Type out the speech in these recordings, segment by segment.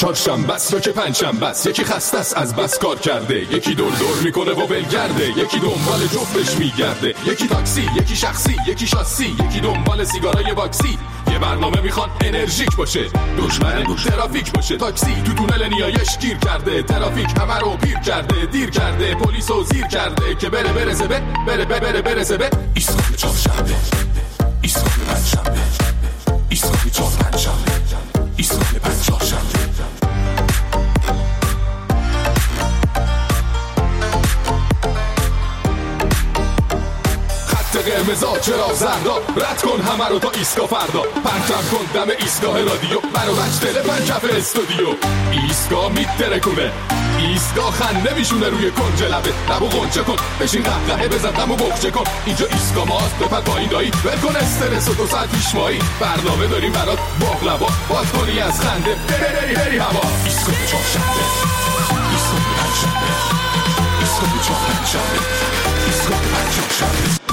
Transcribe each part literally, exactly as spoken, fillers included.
چهارشنبه است یا که پنجشنبه است، یکی خسته است از بس کار کرده، یکی دور دور میکنه و ولگرده، یکی دنبال جفتش میگرده، یکی تاکسی، یکی شخصی، یکی شاسی، یکی دنبال سیگارای واکسی. یه برنامه میخوان انرژیک باشه، دشمن ترافیک باشه. تاکسی تو تونل نیایش گیر کرده، ترافیک همه رو پیر کرده، دیر کرده، پلیسو زیر کرده که بره برسه به بره بره برسه به ایستگاه چهارشنبه، ایستگاه پنجشنبه، ایستگاه چهار پنجشنبه، ایستگاه پنج چهارشنبه. قرمزا چرا زردا، رد کن همه رو تا ایستگاه فردا، پرچم کن دم ایستگاه رادیو، برو بچ تلفن کف استودیو. ایستگاه میترکونه، ایستگاه خنده میشونه روی کنج لبه، لبو غنچه کن بشین قهقهه بزن دمو بخچه کن. اینجا ایستگاه ماست بپر پایین دایی، ول کن استرس و دو ساعت پیش مایی، برنامه داریم برات باقلوا، باز کنی از خنده بری بری بری هوا. ایستگاه چهارشنبه، ایستگاه پنجشنبه، ایستگاه چهار پنجشنبه، ایستگاه پنج چهارشنبه.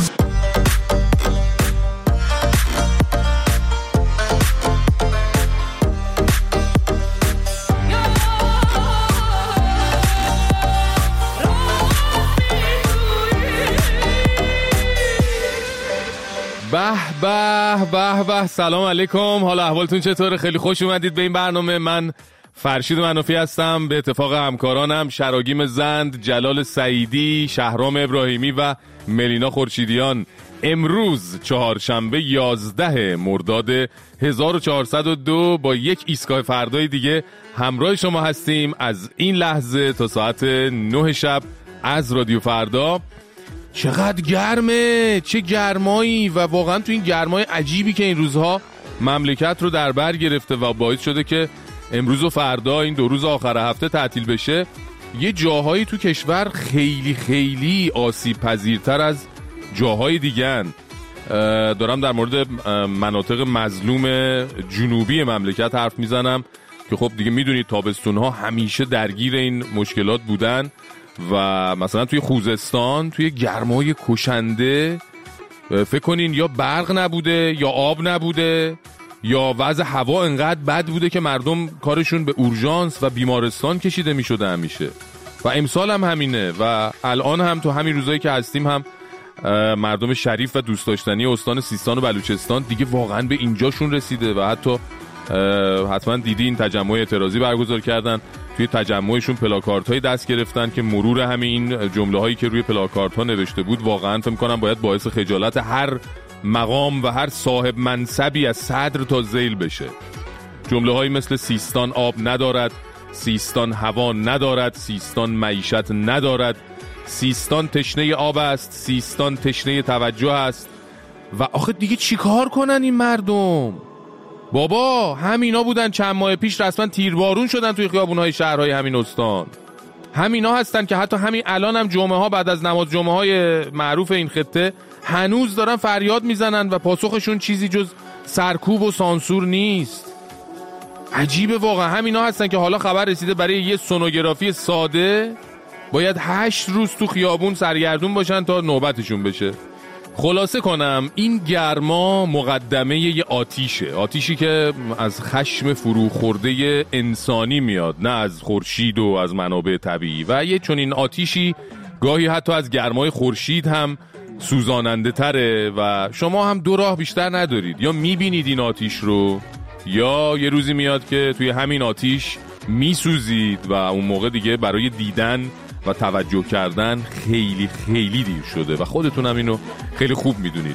به به به به، سلام علیکم، حالا احوالتون چطوره؟ خیلی خوش اومدید به این برنامه. من فرشید منوفی هستم، به اتفاق همکارانم شراگیم زند، جلال سعیدی، شهرام ابراهیمی و ملینا خورشیدیان. امروز چهارشنبه یازده مرداد هزار و چهارصد و دو با یک ایستگاه فردای دیگه همراه شما هستیم از این لحظه تا ساعت نه شب از رادیو فردا. چقدر گرمه، چه گرمایی، و واقعا تو این گرمای عجیبی که این روزها مملکت رو در بر گرفته و باعث شده که امروز و فردا این دو روز آخر هفته تعطیل بشه، یه جاهایی تو کشور خیلی خیلی آسیب پذیرتر از جاهای دیگن. دارم در مورد مناطق مظلوم جنوبی مملکت حرف میزنم که خب دیگه میدونید تابستونها همیشه درگیر این مشکلات بودن و مثلا توی خوزستان توی گرمای کشنده فکر کنین یا برق نبوده یا آب نبوده یا وضع هوا انقدر بد بوده که مردم کارشون به اورژانس و بیمارستان کشیده میشده همیشه. و امسال هم همینه و الان هم تو همین روزایی که هستیم هم مردم شریف و دوست داشتنی استان سیستان و بلوچستان دیگه واقعا به اینجاشون رسیده و حتی حتما دیدین تجمع اعتراضی برگزار کردن. توی تجمعشون پلاکارت های دست گرفتن که مرور همین جمله هایی که روی پلاکارت ها نوشته بود واقعا فکر می‌کنم باید باعث خجالت هر مقام و هر صاحب منصبی از صدر تا ذیل بشه. جمله هایی مثل سیستان آب ندارد، سیستان هوا ندارد، سیستان معیشت ندارد، سیستان تشنه آب است، سیستان تشنه توجه است. و آخه دیگه چیکار کنن این مردم؟ بابا همینا بودن چند ماه پیش رسما تیربارون شدن توی خیابون‌های شهرهای همین استان. همینا هستن که حتی همین الان هم جمعه ها بعد از نماز جمعه های معروف این خطه هنوز دارن فریاد میزنن و پاسخشون چیزی جز سرکوب و سانسور نیست. عجیبه واقعا. همینا هستن که حالا خبر رسیده برای یه سونوگرافی ساده باید هشت روز تو خیابون سرگردون باشن تا نوبتشون بشه. خلاصه کنم این گرما مقدمه یه آتیشه، آتیشی که از خشم فرو خورده انسانی میاد، نه از خورشید و از منابع طبیعی. و یه چنین آتیشی گاهی حتی از گرمای خورشید هم سوزاننده تره و شما هم دو راه بیشتر ندارید، یا میبینید این آتیش رو یا یه روزی میاد که توی همین آتیش میسوزید و اون موقع دیگه برای دیدن و توجه کردن خیلی خیلی دیر شده و خودتون هم اینو خیلی خوب میدونید.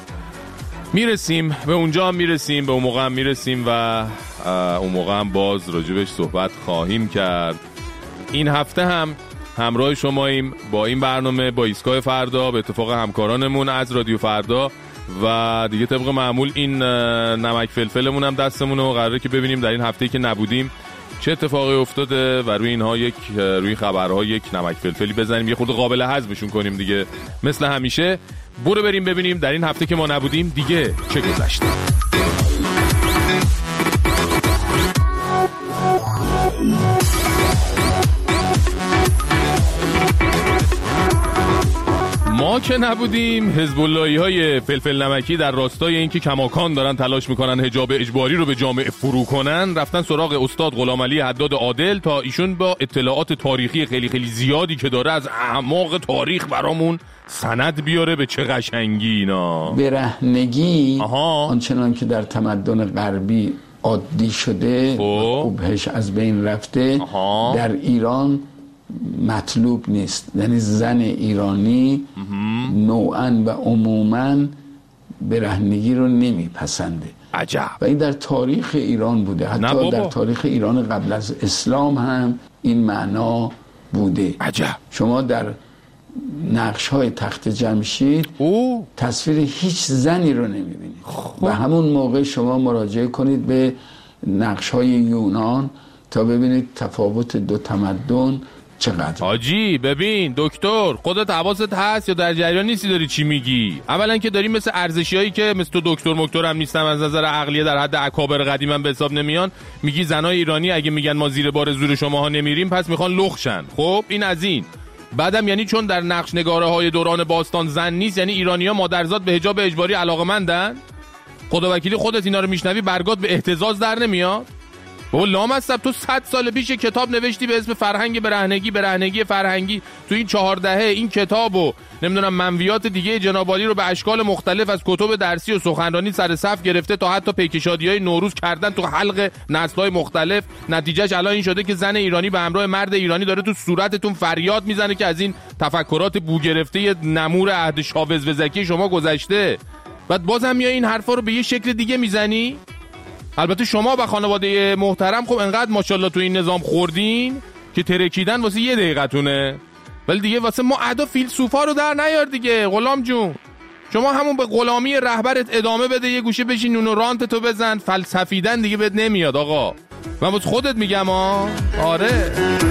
میرسیم به اونجا هم میرسیم، به اون موقع هم میرسیم و اون موقع هم باز راجبش صحبت خواهیم کرد. این هفته هم همراه شماییم با این برنامه با ایستگاه فردا، به اتفاق همکارانمون از رادیو فردا و دیگه طبق معمول این نمک فلفلمون هم دستمونه و قراره که ببینیم در این هفته‌ای که نبودیم چه اتفاقی افتاده و روی اینها یک روی خبرها یک نمک فلفلی بزنیم، یه خورده قابل هضمشون کنیم دیگه. مثل همیشه برو بریم ببینیم در این هفته که ما نبودیم دیگه چه گذشته. ما که نبودیم حزب اللهی های فلفل نمکی در راستای اینکه کماکان دارن تلاش میکنن حجاب اجباری رو به جامعه فرو کنن، رفتن سراغ استاد غلامعلی حداد عادل تا ایشون با اطلاعات تاریخی خیلی خیلی زیادی که داره از اعماق تاریخ برامون سند بیاره. به چه قشنگی اینا. برهنگی آنچنان که در تمدن غربی عادی شده خوبهش از بین رفته، آها. در ایران مطلوب نیست. یعنی زن ایرانی نوعاً و عموماً برهنگی رو نمیپسنده. عجب. و این در تاریخ ایران بوده، حتی در تاریخ ایران قبل از اسلام هم این معنا بوده. عجب. شما در نقش های تخت جمشید او. تصویر هیچ زنی رو نمیبینید. و همون موقع شما مراجعه کنید به نقش های یونان تا ببینید تفاوت دو تمدن چقدر. حاجی ببین دکتر، خودت حواست هست یا در جریان نیستی داری چی میگی؟ اولا که داری مثل ارزشیایی که مثل تو دکتر مکتر هم نیستم، از نظر عقلیه در حد اکابر قدیما به حساب نمیان، میگی زنای ایرانی اگه میگن ما زیر بار زور شماها نمیریم پس میخوان لخشن. خب این از این. بعدم یعنی چون در نقش نگاره های دوران باستان زن نیست یعنی ایرانی‌ها مادرزاد به حجاب اجباری علاقه‌مندن؟ خداوکیلی خودت اینا رو میشنوی برگات به اهتزاز در نمیاد؟ بابا لامصب تو صد سال پیش کتاب نوشتی به اسم فرهنگ برهنگی برهنگی فرهنگی، تو این چهار دهه این کتابو نمیدونم منویات دیگه جناب عالی رو به اشکال مختلف از کتب درسی و سخنرانی سر صف گرفته تا حتی پیکشادی‌های نوروز کردن تو حلق نسل‌های مختلف. نتیجهش الان این شده که زن ایرانی به همراه مرد ایرانی داره تو صورتتون فریاد میزنه که از این تفکرات بو گرفته نمور عهد شاوز وزکی شما گذشته. بعد بازم میای این حرفا رو به یه شکل دیگه میزنی. البته شما و خانواده محترم خب انقدر ماشاءالله تو این نظام خوردین که ترکیدن واسه یه دقیقتونه، ولی دیگه واسه ما ادا فیلسوفا رو در نیار دیگه. غلام جون شما همون به غلامی رهبرت ادامه بده، یه گوشه بشین نون و رانت تو بزن، فلسفیدن دیگه بهت نمیاد آقا. من واسه خودت میگم ها. آره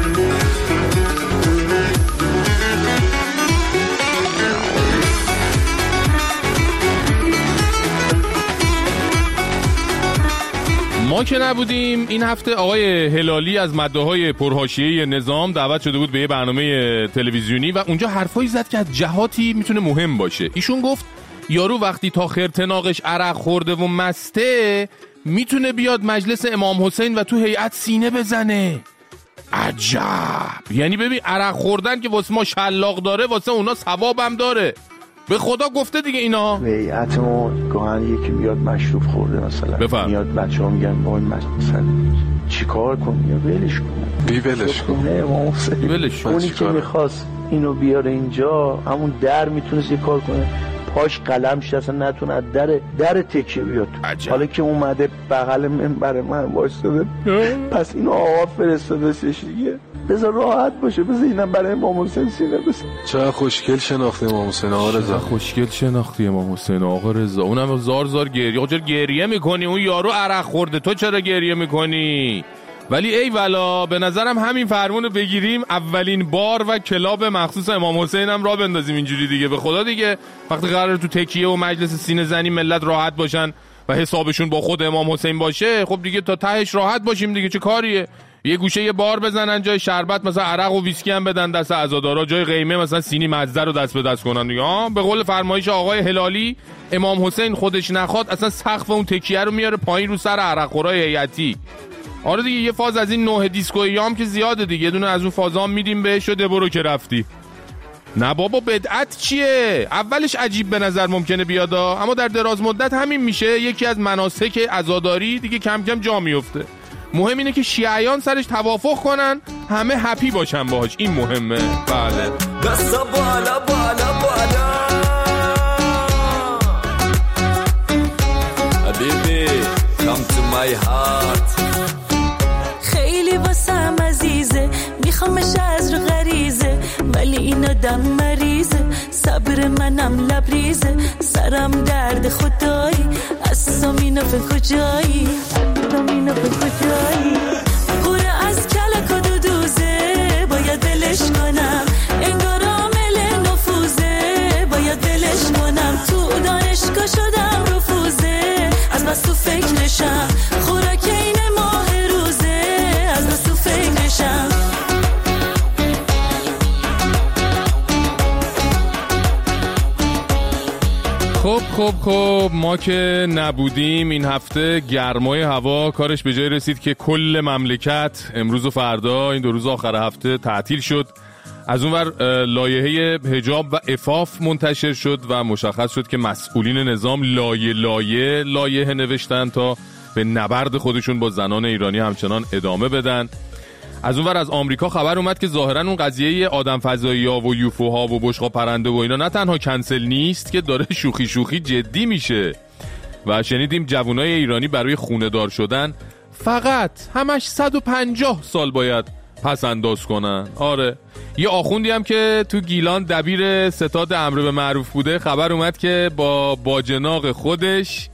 ما که نبودیم این هفته آقای هلالی از مداحای پرحاشیه نظام دعوت شده بود به یه برنامه تلویزیونی و اونجا حرفایی زد که از جهاتی میتونه مهم باشه. ایشون گفت یارو وقتی تا خرتناقش عرق خورده و مسته میتونه بیاد مجلس امام حسین و تو هیئت سینه بزنه. عجب. یعنی ببین عرق خوردن که واسه ما شلاق داره واسه اونا ثوابم داره. به خدا گفته دیگه اینا. هیئت ما گاهن یکی بیاد مشروب خورده مثلا بفهم. میاد بچه‌ها میگن وای مثلا چیکار کنم یا ولش کنم بی ولش کن امام حسین بی ولش کن. اونی که میخواست اینو بیاره اینجا همون در میتونست یه کار کنه، پاش قلم شه اصلا نتونه در در تکیه بیاد. حالا که اومده بغل منبر من وایساده پس اینو آقا فرستاده سش دیگه بذار راحت باشه، بذار اینم برای امام حسین سینه بزن. چقدر خوشگل شناختی امام حسین آقا رضا. خوشگل شناختی امام حسین آقا رضا. اونم زار زار گریه. آقا چرا گریه میکنی؟ اون یارو عرق خورده، تو چرا گریه میکنی؟ ولی ای والا به نظرم همین فرمونو بگیریم اولین بار و کلاب مخصوص امام حسین هم را بندازیم اینجوری دیگه. به خدا دیگه وقتی قراره تو تکیه و مجلس سینه زنی ملت راحت باشن و حسابشون با خود امام حسین باشه، خب دیگه تا تهش راحت باشیم دیگه. چه کاریه؟ یه گوشه یه بار بزنن جای شربت مثلا عرق و ویسکی هم بدن دست عزادارا، جای قیمه مثلا سینی مزه رو دست به دست کنن دیگه. ها به قول فرمایش آقای هلالی امام حسین خودش نخواد اصلا سقف اون تکیه رو میاره پایین رو سر عرقخورای هیئتی. آره دیگه یه فاز از این نوع دیسکویی هم که زیاده دیگه، یه دونه از اون فازام میدیم بهش و برو که رفتی. نه بابا بدعت چیه؟ اولش عجیب به نظر ممکنه بیاد اما در دراز مدت همین میشه یکی از مناسک عزاداری دیگه، کم کم جا میفته. مهم اینه که شیعیان سرش توافق کنن، همه هپی باشن باهاش، این مهمه. بله دستا بالا بالا بالا حبیبی come to my heart. خیلی واسم عزیزه میخوامش از رو غریزه ولی این آدم مریضه، صبر منم لبریزه، سرم درد خدایی اصلا اینو به کجایی اصلا اینو به کجایی قوره از کلک و دو دوزه باید بلش کنم، انگار عامل نفوذه باید بلش کنم، تو دانشگاه شدم رفوزه از بس تو فکرشم، خوراک این ماه روزه از بس تو فکرشم. خب خب ما که نبودیم این هفته گرمای هوا کارش به جای رسید که کل مملکت امروز و فردا این دو روز آخر هفته تعطیل شد. از اونور لایحه حجاب و عفاف منتشر شد و مشخص شد که مسئولین نظام لایه لایه لایحه نوشتن تا به نبرد خودشون با زنان ایرانی همچنان ادامه بدن. از اونور از آمریکا خبر اومد که ظاهرا اون قضیه آدم فضایی‌ها و یوفوها و بشقاب پرنده و اینا نه تنها کنسل نیست که داره شوخی شوخی جدی میشه. و شنیدیم جوانای ایرانی برای خونه دار شدن فقط همش صد و پنجاه سال باید پس انداز کنن. آره یه آخوندی هم که تو گیلان دبیر ستاد امر به معروف بوده خبر اومد که با باجناق خودش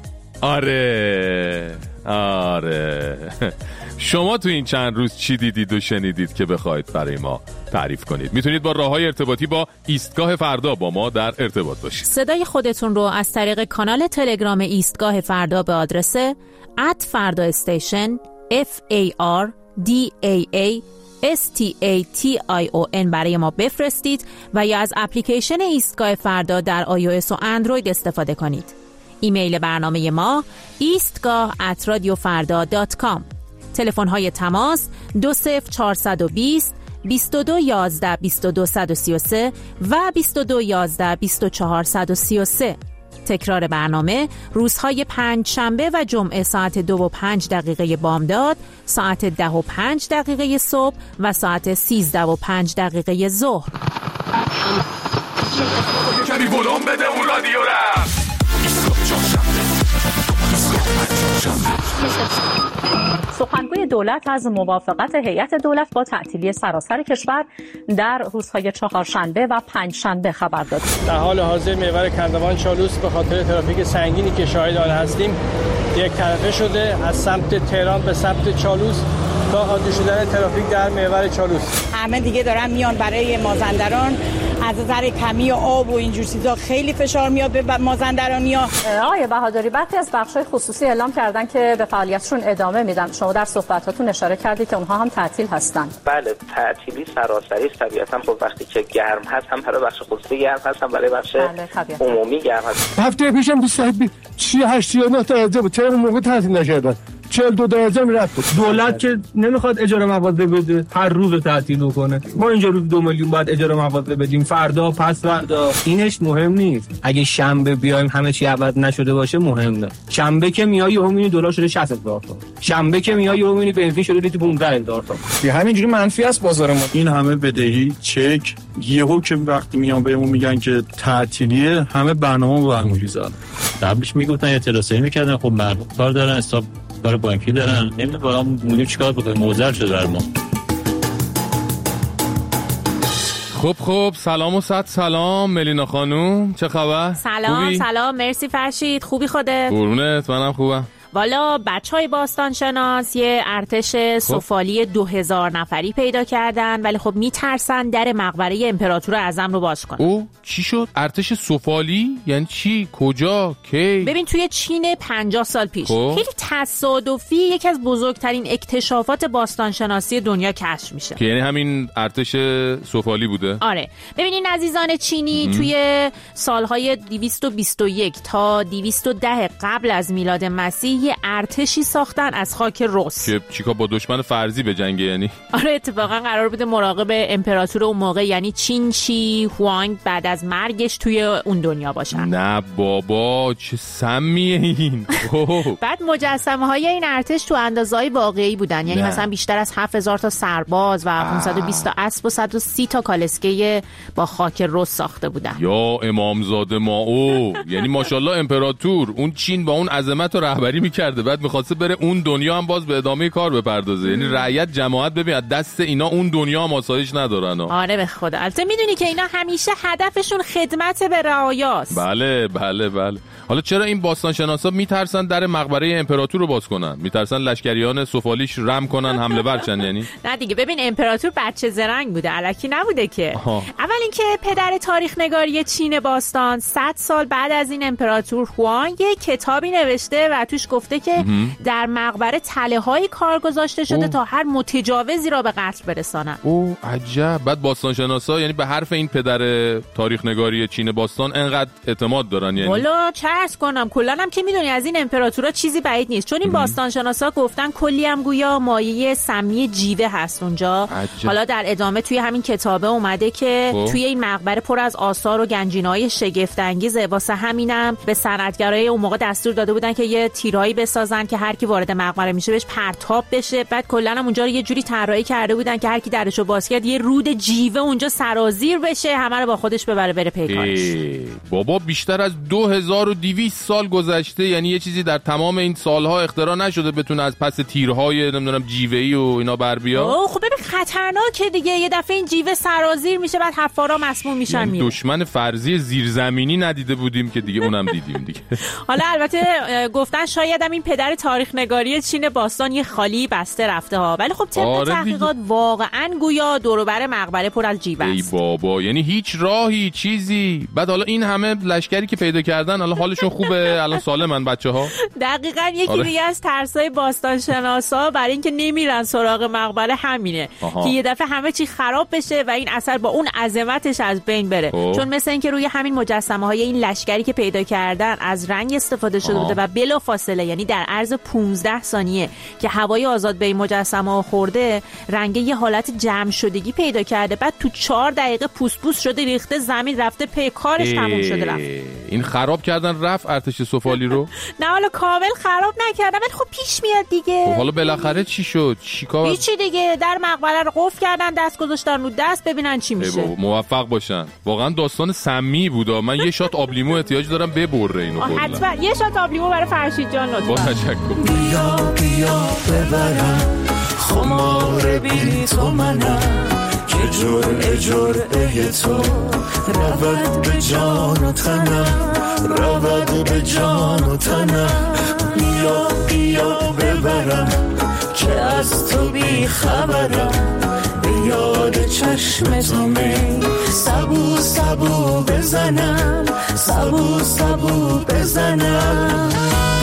آره آره شما تو این چند روز چی دیدید و شنیدید که بخواید برای ما تعریف کنید؟ میتونید با راههای ارتباطی با ایستگاه فردا با ما در ارتباط باشید. صدای خودتون رو از طریق کانال تلگرام ایستگاه فردا به آدرس ات فردا استیشن اف ای آر دی ای ای اس تی ای تی آی او ان برای ما بفرستید و یا از اپلیکیشن ایستگاه فردا در آی او اس و اندروید استفاده کنید. ایمیل برنامه ما ایستگاه ات رادیو فردا دات کام. تلفن های تماس دو صفر چهارصد و بیست بیست و دو یازده بیست و دو صد و سی و سه و بیست و دو یازده بیست و چهار صد و سی و سه. تکرار برنامه روزهای پنج شنبه و جمعه ساعت دو و پنج دقیقه بامداد، ساعت ده و پنج دقیقه صبح و ساعت سیزده و پنج دقیقه ظهر. کمی ولوم بده اون رادیو را. سخنگوی دولت از موافقت هیئت دولت با تعطیلی سراسر کشور در روزهای چهارشنبه و پنجشنبه خبر داد. در حال حاضر محور کندوان چالوس به خاطر ترافیک سنگینی که شاهد آن هستیم یک طرفه شده از سمت تهران به سمت چالوس تا عادی شدن ترافیک در محور چالوس. همه دیگه دارن میان برای مازندران، از نظر کمی آب و اینجور چیزا خیلی فشار میاد به مازندرانی‌ها. آقای بهادری برخی از بخش‌های خصوصی اعلام کردن که به فعالیتشون ادامه میدن. شما در صحبتاتون اشاره کردید که اونها هم تعطیل هستن. بله تعطیلی سراسری است. طبیعتاً خب وقتی که گرم هست هم برای بخش خصوصی گرم هست هم برای بخش بله، عمومی گرم هست. هفته پیشم بیست چی هشت یا نه درجه بود. چرا اون موقع تعطیل نشدن؟ چهل دو درجه میرفت. دولت که نمیخواد اجاره مغازه بده، هر روز تعطیل کنه. ما اینجا روز دو میلیون باید اجاره مغازه بدیم، فردا پس فردا. اینش مهم نیست. اگه شنبه بیایم همه چی عوض نشده باشه مهم نه. شنبه که میای یهو میبینی دلار شده شصت هزار تا. شنبه که میای یهو میبینی بنزین شده لیتر پانزده هزار تا. یه همینجوری منفی است بازار ما. این همه بدهی چک یهو که وقتی میان بهمون میگن که تعطیلیه، همه برنامه برمی‌ریزن. قبلش میگفتن اعتراضی میکردن، خب مردم کار دارن، حساب برای بانکی دارن، نمیدونم واقعا مونیم چیکار بکنیم، موزر شده بر ما. خب خب سلام و صد سلام ملینا خانوم، چه خبر؟ سلام خوبی؟ سلام مرسی فرشید، خوبی خودت؟ قربونت، منم خوبم. والا بچهای باستان شناس یه ارتش سفالی دو هزار نفری پیدا کردن، ولی خب میترسن در مقبره امپراتور اعظم رو باز کنن. او چی شد؟ ارتش سفالی؟ یعنی چی؟ کجا؟ کی؟ ببین توی چین پنجاه سال پیش خب؟ خیلی تصادفی یکی از بزرگترین اکتشافات باستان شناسی دنیا کشف میشه. که یعنی همین ارتش سفالی بوده؟ آره. ببینین عزیزان چینی ام. توی سالهای دویست و بیست و یک تا دویست و ده قبل از میلاد مسیح یه ارتشی ساختن از خاک رس که چیکار با دشمن فرضی به جنگه. یعنی آره اتفاقا قرار بوده مراقب امپراتور اون موقع یعنی چین شی هوانگ بعد از مرگش توی اون دنیا باشن. نه بابا چه سمیه این. بعد مجسمه های این ارتش تو اندازه‌های واقعی بودن، یعنی نه. مثلا بیشتر از هفت هزار تا سرباز و پانصد و بیست تا اسب و صد و سی تا کالسکه با خاک رس ساخته بودن. یا امامزاده ما او یعنی ماشاءالله امپراتور اون چین با اون عظمت و رهبری میکرده، بعد میخواسته بره اون دنیا هم باز به ادامه کار بپردازه. یعنی رعیت جماعت ببین دست اینا اون دنیا هم آسایش ندارن. آره به خدا. البته میدونی که اینا همیشه هدفشون خدمت به رعایاست. بله بله بله. حالا چرا این باستان شناسا میترسن در مقبره امپراتور رو باز کنن؟ میترسن لشکریان سفالیش رم کنن حمله برچن یعنی؟ نه دیگه ببین امپراتور بچه زرنگ بوده، الکی نبوده که. آها. اول اینکه پدر تاریخ نگاری چین باستان صد سال بعد از این امپراتور هوانگ یه کتابی نوشته و توش گفته که در مقبره تله‌های کار گذاشته شده اوه. تا هر متجاوزی را به قتل برسانن. اوه عجب. بعد باستانشناسا یعنی به حرف این پدر تاریخ نگاری چین باستان انقدر اعتماد دارن؟ یعنی والا چه عرض کنم، کلا هم که میدونی از این امپراتورا چیزی بعید نیست، چون این باستانشناسا گفتن کلی هم گویا مایه سمی جیوه هست اونجا. عجب. حالا در ادامه توی همین کتابه اومده که او. توی این مقبره پر از آثار و گنجینه‌های شگفت انگیزه، واسه همینم به صنعتگرای اون موقع دستور داده بودن که یه تیرایی بسازن که هر کی وارد مقبره میشه بهش پرتاب بشه. بعد کلا هم اونجا رو یه جوری طراحی کرده بودن که هر کی درشو باز کرد یه رود جیوه اونجا سرازیر بشه، همه رو با خودش ببره بره پیکارش. بابا بیشتر از دو هزار و دویست سال گذشته، یعنی یه چیزی در تمام این سالها اختراع نشده بتونه از پس تیرهای نمیدونم جیوه‌ای و اینا بر بیاد. اوه خب ببین خطرناکه دیگه، یه دفعه این جیوه سرازیر میشه بعد حفارا مسموم میشن. یعنی میره. دشمن فرضی زیرزمینی ندیده بودیم که دیگه اونم دیدیم دیگه. حالا البته گفتن شاید هم این پدر تاریخ نگاری چین باستان یه خالی بسته رفته ها، ولی خب طبق آره تحقیقات واقعا گویا دور و بر مقبره پر از جیوه است. ای بابا، یعنی هیچ راهی چیزی. بعد حالا این همه لشکری که پیدا کردن حالا حالشون خوبه؟ الان سالمن بچه‌ها؟ دقیقاً یکی آره. دیگه از ترسای باستان شناسا برای اینکه نمیرن سراغ مقبره همینه آها. که یه دفعه همه چی خراب بشه و این اثر با اون عظمتش از بین بره. اوه. چون مثل اینکه روی همین مجسمه‌های این لشکری که پیدا کردن از رنگ استفاده شده آها. بوده و بلا فاصله، یعنی در عرض پانزده ثانیه که هوای آزاد به این مجسمه‌ها خورده، رنگ یه حالت جمع شدگی پیدا کرده. بعد تو چهار دقیقه پوست پوست شده، ریخته زمین، رفته پی کارش تموم شده رفت. این خراب کردن رفت ارتش سفالی رو؟ نه حالا کامل خراب نکردن ولی خب پیش میاد دیگه. خب حالا بالاخره چی شد؟ چیکار؟ هیچی دیگه، در مقبره رو قفل کردن، دست گذاشتن رو دست ببینن چی میشه. موفق باشن. واقعا داستان سمی بودا. من یه شات آبلیمو احتیاج دارم ببره اینو کلا. حتما یه شات آبلیمو برای فرشید جان لطفا. با تشکر. بیا بیا ببرم خمار بی تو منم که جرعه جرعه تو رود به جان و تنم، رود به جان و تنم. بیا بیا ببرم که از تو بی خبرم، به یاد چشم تو می سبو سبو بزنم، سبو سبو بزنم.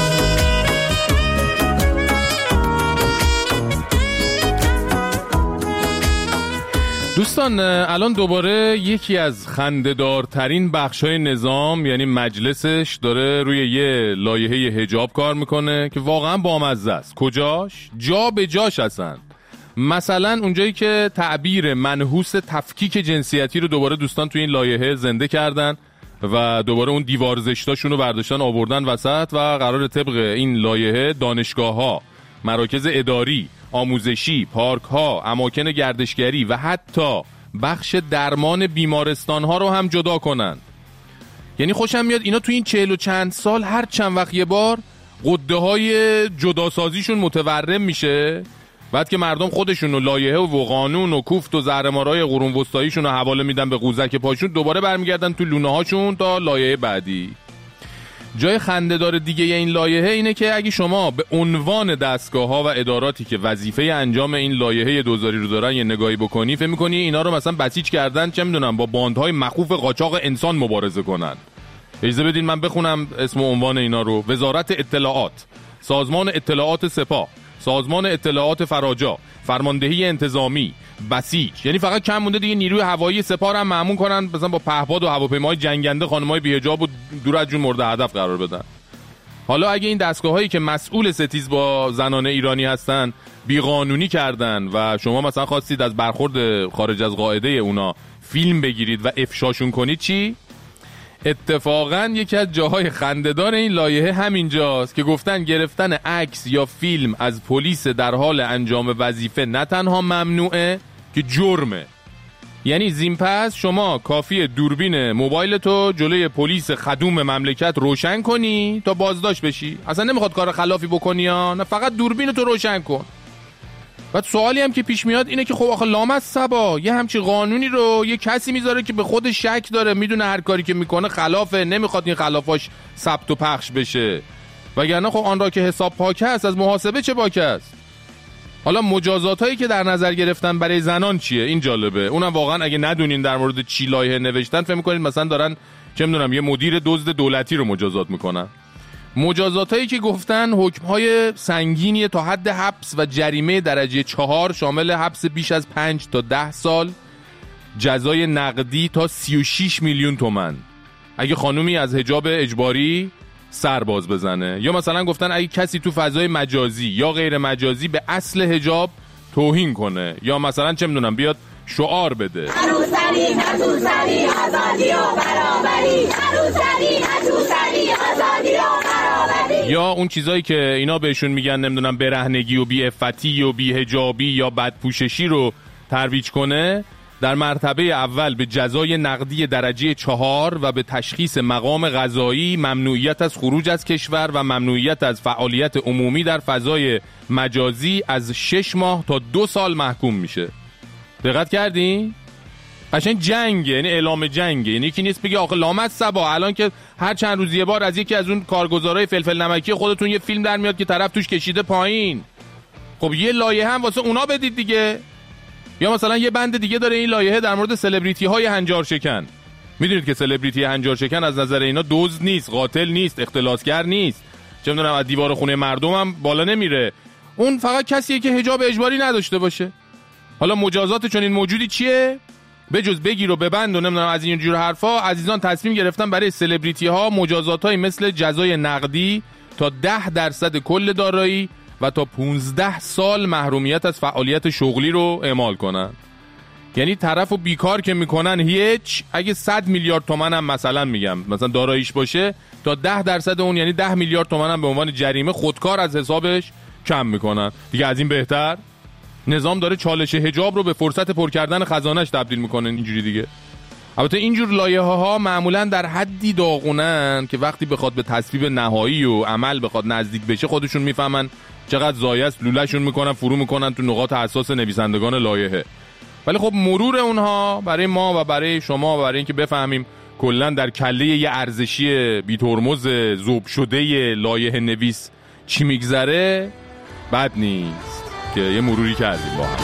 دوستان الان دوباره یکی از خنده‌دارترین بخش‌های نظام یعنی مجلسش داره روی یه لایحه حجاب کار میکنه که واقعا بامزه است. کجاش؟ جا به جاش هستن. مثلا اونجایی که تعبیر منحوس تفکیک جنسیتی رو دوباره دوستان توی این لایحه زنده کردن و دوباره اون دیوار زشتاشون رو برداشتن آوردن وسط و قرار طبق این لایحه دانشگاه‌ها، مراکز اداری، آموزشی، پارک ها، اماکن گردشگری و حتی بخش درمان بیمارستان ها رو هم جدا کنن. یعنی خوشم میاد اینا تو این چهل و چند سال هر چند وقت یه بار قده های جداسازیشون متورم میشه، بعد که مردم خودشون و لایحه و قانون و کوفت و زهرمارای قرون وسطاییشون رو حواله میدن به قوزک پاشون، دوباره برمیگردن تو لونه هاشون تا لایحه بعدی. جای خنده‌دار دیگه این لایحه اینه که اگه شما به عنوان دستگاه‌ها و اداراتی که وظیفه انجام این لایحه دوزاری رو دارن یه نگاهی بکنی، فکر می‌کنی اینا رو مثلا بسیج کردن چه می‌دونم با باندهای مخوف قاچاق انسان مبارزه کنن. اجازه بدین من بخونم اسم و عنوان اینا رو. وزارت اطلاعات، سازمان اطلاعات سپاه، سازمان اطلاعات فراجا، فرماندهی انتظامی، بسیج. یعنی فقط کم مونده دیگه نیروی هوایی سپاه هم مأمون کنن مثلا با پهپاد و هواپیماهای جنگنده خانمای بی‌حجاب و دور از جون مورد هدف قرار بدن. حالا اگه این دستگاه‌هایی که مسئول ستیز با زنان ایرانی هستن بیقانونی کردن و شما مثلا خواستید از برخورد خارج از قاعده اونا فیلم بگیرید و افشاشون کنید، چی؟ اتفاقا یکی از جاهای خنده‌دار این لایحه همینجاست که گفتن گرفتن عکس یا فیلم از پلیس در حال انجام وظیفه نه تنها ممنوعه که جرمه. یعنی زین پس شما کافیه دوربین موبایل تو جلوی پلیس خدوم مملکت روشن کنی تا بازداشت بشی. اصلا نمیخواد کار خلافی بکنی یا نه، فقط دوربین تو روشن کن. بعد سوالی هم که پیش میاد اینه که خب آخه لامصبا یه همچین قانونی رو یه کسی میذاره که به خود شک داره، میدونه هر کاری که میکنه خلافه، نمیخواد این خلافاش ثبت و پخش بشه، وگرنه خب آن را که حساب پاک است از محاسبه چه باک است. حالا مجازات هایی که در نظر گرفتن برای زنان چیه؟ این جالبه. اونم واقعا اگه ندونین در مورد چی لایحه نوشتن فکر میکنید مثلا دارن چه میدونم یه مدیر دزد دولتی رو مجازات میکنن. مجازاتایی که گفتن حکم‌های سنگینی تا حد حبس و جریمه درجه چهار شامل حبس بیش از پنج تا ده سال، جزای نقدی تا سی و شش میلیون تومان اگه خانومی از حجاب اجباری سر باز بزنه، یا مثلا گفتن اگه کسی تو فضای مجازی یا غیر مجازی به اصل حجاب توهین کنه، یا مثلا چه میدونم بیاد شعار بده عروسری نتوسری آزادی و برابری، عروسری نتوسری آزادی و برابری، یا اون چیزایی که اینا بهشون میگن نمیدونم برهنگی و بی‌عفتی و بی‌حجابی یا بدپوششی رو ترویج کنه، در مرتبه اول به جزای نقدی درجه چهار و به تشخیص مقام قضایی، ممنوعیت از خروج از کشور و ممنوعیت از فعالیت عمومی در فضای مجازی از شش ماه تا دو سال محکوم میشه. دقت کردین؟ قشنگ جنگه، یعنی اعلام جنگه، یعنی یکی نیست بگه آخه لامت صبا الان که هر چند روز یه بار از یکی از اون کارگزارای فلفل نمکی خودتون یه فیلم در میاد که طرف توش کشیده پایین. خب یه لایحه هم واسه اونا بدید دیگه. یا مثلا یه بند دیگه داره این لایحه در مورد سلبریتی های هنجار شکن. میدونید که سلبریتی هنجار شکن از نظر اینا دزد نیست، قاتل نیست، اختلاسگر نیست، چه میدونم از دیوار خونه مردم هم بالا نمیره. اون فقط کسیه که حجاب اجباری نداشته باشه. حالا مجازات چون این موجودی چیه؟ به جز بگیر و ببند و نمیدونم از این جور حرفا، عزیزان تصمیم گرفتن برای سلبریتی ها مجازاتایی مثل جزای نقدی تا ده درصد کل دارایی و تا پونزده سال محرومیت از فعالیت شغلی رو اعمال کنن. یعنی طرفو بیکار که میکنن هیچ، اگه صد میلیارد تومان هم مثلا میگم مثلا داراییش باشه، تا ده درصد اون یعنی ده میلیارد تومان هم به عنوان جریمه خودکار از حسابش کم میکنن. دیگه از این بهتر؟ نظام داره چالش حجاب رو به فرصت پر کردن خزانه‌اش تبدیل میکنه اینجوری دیگه. البته اینجور لایحه‌ها معمولاً در حدی داغونن که وقتی بخواد به تصویب نهایی و عمل بخواد نزدیک بشه خودشون میفهمن چقدر ضایع است، لوله‌شون میکنن فرو میکنن تو نقاط حساس نویسندگان لایحه. ولی خب مرور اونها برای ما و برای شما و برای اینکه بفهمیم کلاً در کله یه ارزشی بی ترمز ذوب شده لایحه نویس چی میگذره بد نیست که یه مروری کردیم با هم.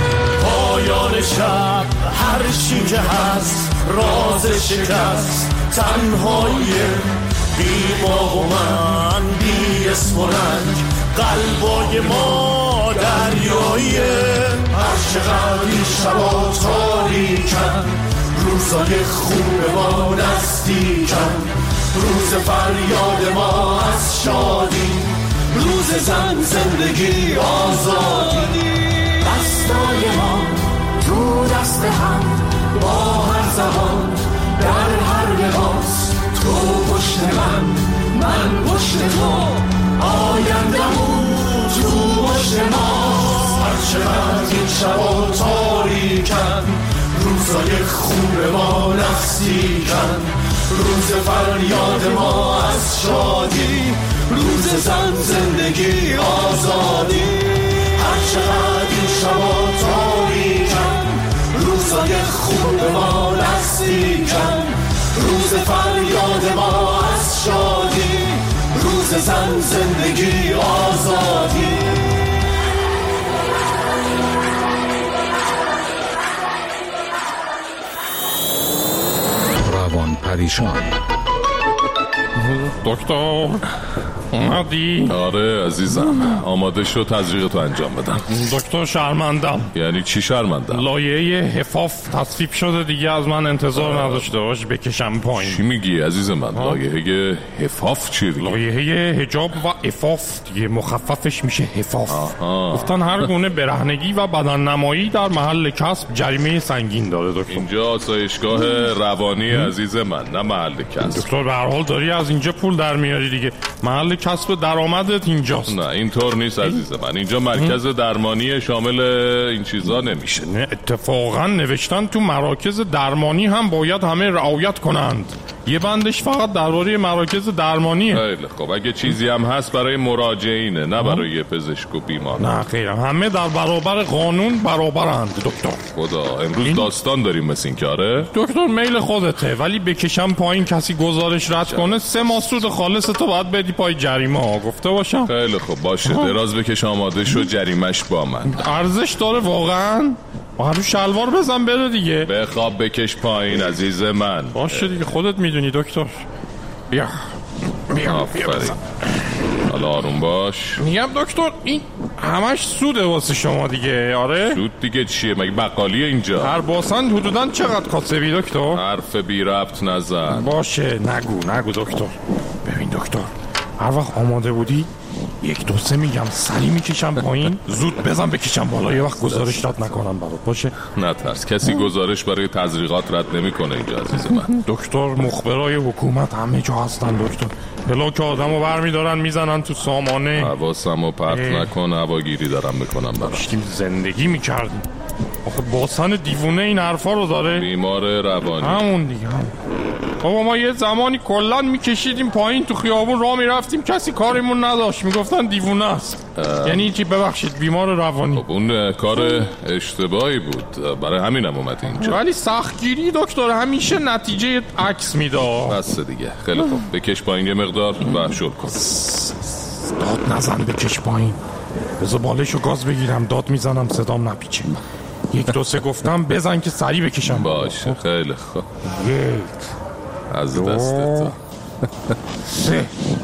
پایان شب هر چی که هست راز شکست، تنهایی بی ما و من، بی اسم و رنگ قلبای ما دریایی. هر چقدر این شبا تاریکن، روزای خوب ما نزدیکن، روز فریاد ما از شادی، روز زن زندگی آزادی. دستای ما تو دست هم با هر زبان در هر لباس، تو پشت من من پشت تو، آیندمون تو پشت ماست. هر چقدر این شبا تاریکن، روزای خوب ما نزدیکن، روز فریاد ما از شادی، روز زن زندگی آزادی. هر چقدر این شبا تاریکن، روزای خوب ما نزدیکن، روز فریاد ما از شادی، روز زن زندگی آزادی. روان پریشان. دکتر اومدی؟ آره عزیزم، آماده شو تزریق تو انجام بدم. دکتر شرمندم. یعنی چی شرمندم؟ لایحه حفاف تصویب شده دیگه، از من انتظار نداشته باش بکشم پایین. چی میگی عزیز من؟ لایحه حفاف چیه دیگه؟ لایحه حجاب و عفاف دیگه، مخففش میشه حفاف. آها. گفتن هر گونه برهنگی و بدن نمایی در محل کسب جریمه سنگین داره دکتر. اینجا آسایشگاه روانی عزیز من، نه محل کسب. دکتر به هر حال داری از اینجا پول در میاری دیگه، محل کسب درآمدت اینجاست. نه اینطور نیست عزیز من، اینجا مرکز درمانی شامل این چیزا نمیشه. نه اتفاقا نوشتن تو مراکز درمانی هم باید همه رعایت کنند. یه بندش فقط درباره مراکز درمانیه. خیلی خب، اگه چیزی هم هست برای مراجعینه، نه برای پزشک و بیمار. نه خیر، همه در برابر قانون برابرند دکتر. خدا، امروز این... داستان داریم مثل این کاره؟ دکتر میل خودته، ولی بکشم پایین کسی گزارش رد کنه سه ماه سود خالص تو باید بدی پای جریمه ها، گفته باشم. خیلی خب باشه، دراز بکش آماده شو، جریمش با من. ارزش داره واقعا؟ رو شلوار بزن بره دیگه. بخواب بکش پایین عزیز من. باشه دیگه، خودت میدونی دکتر. بیا بیا بیا بزن. حالا آروم باش. میگم دکتر این همش سوده واسه شما دیگه. آره سود دیگه چیه؟ مگه بقالیه اینجا؟ هر باسن حدوداً چقدر کاسبی دکتر؟ حرف بی ربط نزن. باشه نگو نگو دکتر. ببین دکتر هر وقت آماده بودی یک دو سه میگم سری میکشم پایین، زود بزن بکشم بالا، یه وقت گزارش داد نکنم برات. باشه نترس، کسی گزارش برای تزریقات رد نمیکنه اینجا عزیز من. دکتر مخبرای حکومت همه جا هستن دکتر، بلا که آدمو برمیدارن میزنن تو سامانه. حواسمو پرت نکن، هواگیری دارم میکنم برات. داشتیم زندگی میکردیم. آخه باسن دیوونه این حرفا رو داره. بیمار روانی. همون دیگه هم. بابا ما یه زمانی کلن میکشیدیم پایین تو خیابون راه میرفتیم، کسی کاریمون نداشت، میگفتن دیوونه است. یعنی چی؟ ببخشید بیمار روانی. خب اون کار اشتباهی بود، برای همینم اومد اینجا. ولی سختگیری دکتر همیشه نتیجه عکس میده. بس دیگه. خیلی خوب بکش پایین یه مقدار و شل کن. داد نزن بکش پایین. بذار بالشو گاز بگیرم، داد میزنم صدام نپیچه. یک دو سه گفتم بزن که سریع بکشم. باشه خیلی خوب. یک از دست تو سه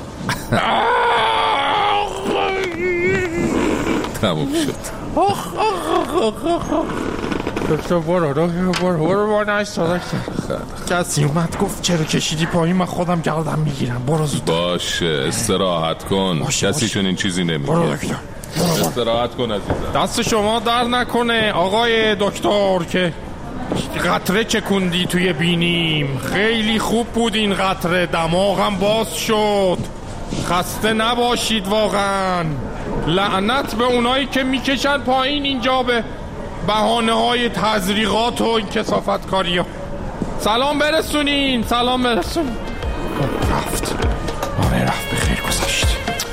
تموم شد. آخ آخ آخ آخ دکتر برو دکتر برو برو برو نایستا دکتر. کسی اومد گفت چرا کشیدی پایین، من خودم گردم میگیرم. برو زود. باشه استراحت کن. کسی چون این چیزی نمیگه. برو دکتر استراحت کن عزیزم. دست شما در نکنه آقای دکتر که قطره چکوندی توی بینیم. خیلی خوب بود این قطره، دماغم باز شد. خسته نباشید واقعا. لعنت به اونایی که میکشن پایین اینجا به بهانه های تزریقات و این کثافت کاری ها. سلام برسونین سلام برسونین. رفت آره رفت به خیر گذاشت.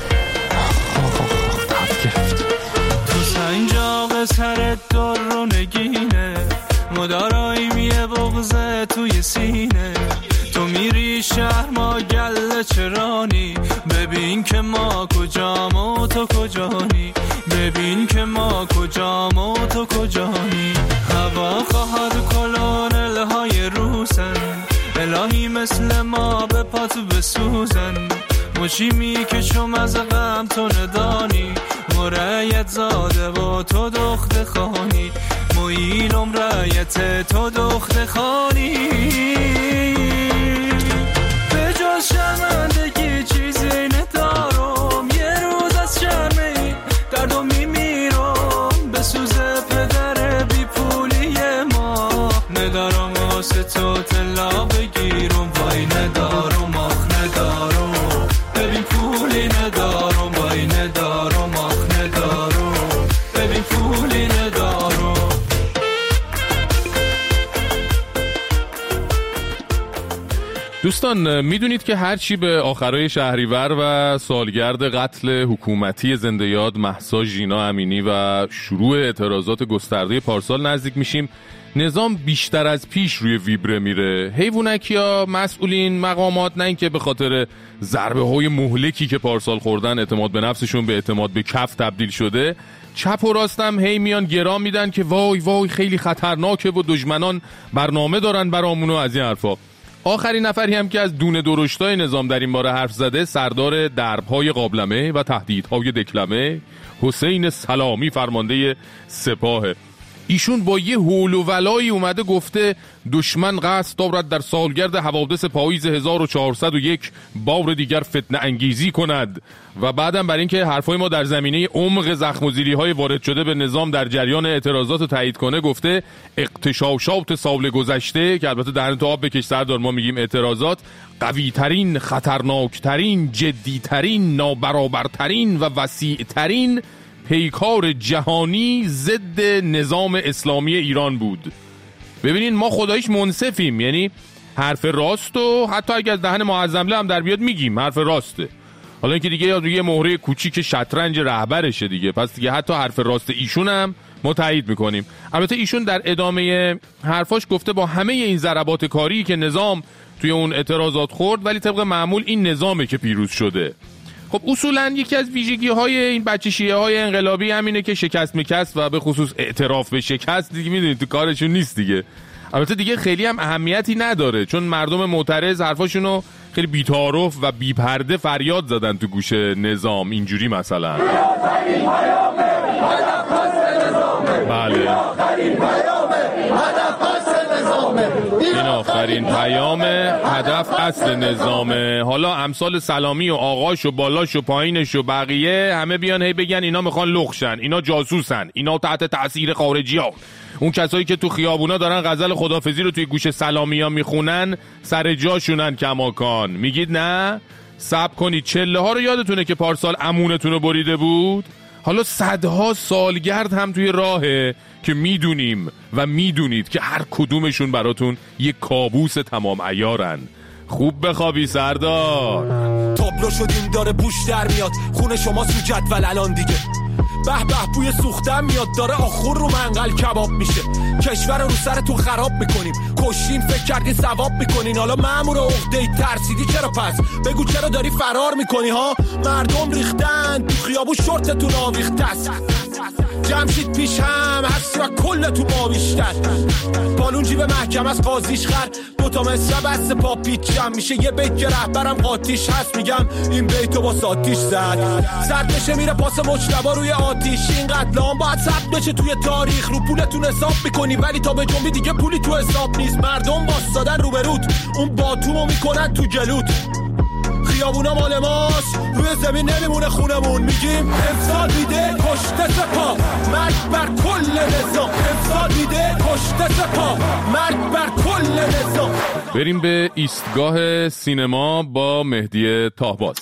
تو سنجاق سر در رو نگینه، مدارایی میه بغزه توی سینه. تو میری شهر ما گله چرانی، ببین که ما کجام و تو کجانی. ببین که ما کجام و تو کجانی. هوا خواهد کلونل های روسن، الهی مثل ما به پاتو بسوزن. مشیمی که شم از غم تو ندانی، مرایت زاده و تو دخت خانی. مویلم رایت تو دخت خانی. به جز شرمندگی چیزی ندارم، یه روز از شرمی دردو میمیرم. به سوز پدر بی پولی ما ندارم واسه تو تلا بگیرم. وای ندارم آخ ندارم، ببین پولی ندارم. وای ندارم آخ ندارم، ببین پولی ندارم. دوستان میدونید که هرچی به آخرای شهریور و سالگرد قتل حکومتی زنده یاد مهسا ژینا امینی و شروع اعتراضات گسترده پارسال نزدیک میشیم، نظام بیشتر از پیش روی ویبره میره. حیوانکیا، مسئولین، مقامات نه اینکه به خاطر ضربه های مهلکی که پارسال خوردن اعتماد به نفسشون به اعتماد به کف تبدیل شده، چپ و راستم هی میان گرام میدن که وای وای خیلی خطرناکه و دشمنان برنامه دارن برامون و از این حرفا. آخرین نفری هم که از دونه درشتای نظام در این باره حرف زده سردار درب‌های قابلمه و تهدیدهای دکلمه حسین سلامی فرمانده سپاهه. ایشون با یه هول و ولایی اومده گفته دشمن قصد دارد در سالگرد حوادث پاییز هزار و چهارصد و یک بار دیگر فتنه انگیزی کند و بعدم برای اینکه حرفای ما در زمینه عمق زخم و زیری‌های وارد شده به نظام در جریان اعتراضات رو تایید کنه گفته اغتشاشات سال گذشته، که البته در انتها بکش سردار ما میگیم اعتراضات، قوی ترین، خطرناک ترین، جدی ترین، نابرابرترین و وسیع ترین پیکار جهانی ضد نظام اسلامی ایران بود. ببینین ما خداییش منصفیم، یعنی حرف راست و حتی اگر از دهن معظمله هم در بیاد میگیم حرف راسته. حالا اینکه دیگه یه مهره کوچیک شطرنج رهبرشه دیگه، پس دیگه حتی حرف راست ایشون هم ما تایید میکنیم. البته ایشون در ادامه حرفاش گفته با همه این ضربات کاری که نظام توی اون اعتراضات خورد، ولی طبق معمول این نظامه که پیروز شده. خب اصولا یکی از ویژگی های این بچه شیعه های انقلابی همینه که شکست میکست و به خصوص اعتراف به شکست دیگه میدونید تو کارشون نیست دیگه. البته دیگه خیلی هم اهمیتی نداره، چون مردم معترض حرفاشونو خیلی بی‌تعارف و بی‌پرده فریاد زدن تو گوش نظام. اینجوری مثلا بله این آخرین پیام هدف اصل نظامه. حالا امثال سلامی و آقاش و بالاش و پایینش و بقیه همه بیان هی بگن اینا میخوان لخشن، اینا جاسوسن، اینا تحت تاثیر خارجی ها. اون کسایی که تو خیابونا دارن غزل خدافزی رو توی گوش سلامی ها میخونن سر جاشونن کماکان. میگید نه؟ صبر کنید، چله ها رو یادتونه که پارسال امونتون رو بریده بود؟ حالا صدها سالگرد هم توی راهه که میدونیم و میدونید که هر کدومشون براتون یک کابوس تمام عیارن. خوب بخوابی سردار. تابلو شدیم داره بوش در میاد، خون شما سو جدول الان دیگه. به به بوی سوختن میاد، داره آخور رو منقل کباب میشه. کشور رو سرتون خراب میکنیم، کشین فکر کردی ثواب میکنین. حالا مأمور عقده‌ای ترسیدی چرا پس؟ بگو چرا داری فرار میکنی ها؟ مردم ریختن تو خیابون شورتتون آویخته است. جمشید پیش هم هستی و کل تو ما بیشتر. بالون جیب محکم از قاضیش خر، دوتا مصرع بست پا پیچم میشه. یه بیت که رهبرم قاطیش هست، میگم این بیتو با ساتیش زد. سرد بشه میره پاس مجتبا روی آتیش. این قتلام باید ثبت بشه توی تاریخ. رو پولتون حساب میکنی ولی تا به جنبی دیگه پولی تو حساب نیست. مردم باستادن رو برود، اون باتومو میکنن تو جلود. خیابونا مال ماست، روی زمین نمیمونه خونمون. میگیم امسال میده کشته سپاه، مرگ بر کل نظام. امسال میده کشته سپاه، مرگ بر کل نظام. بریم به ایستگاه سینما با مهدی تاهباز.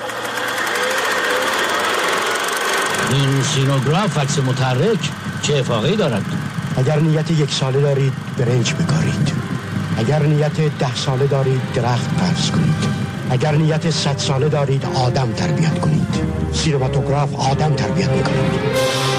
این سینوگراف عکس متحرک چه افاقه‌ای دارد؟ اگر نیت یک ساله دارید برنج بکارید، اگر نیت ده ساله دارید درخت فرض کنید، اگر نیت صد ساله دارید آدم تربیت کنید. سینماتوگراف آدم تربیت میکنید.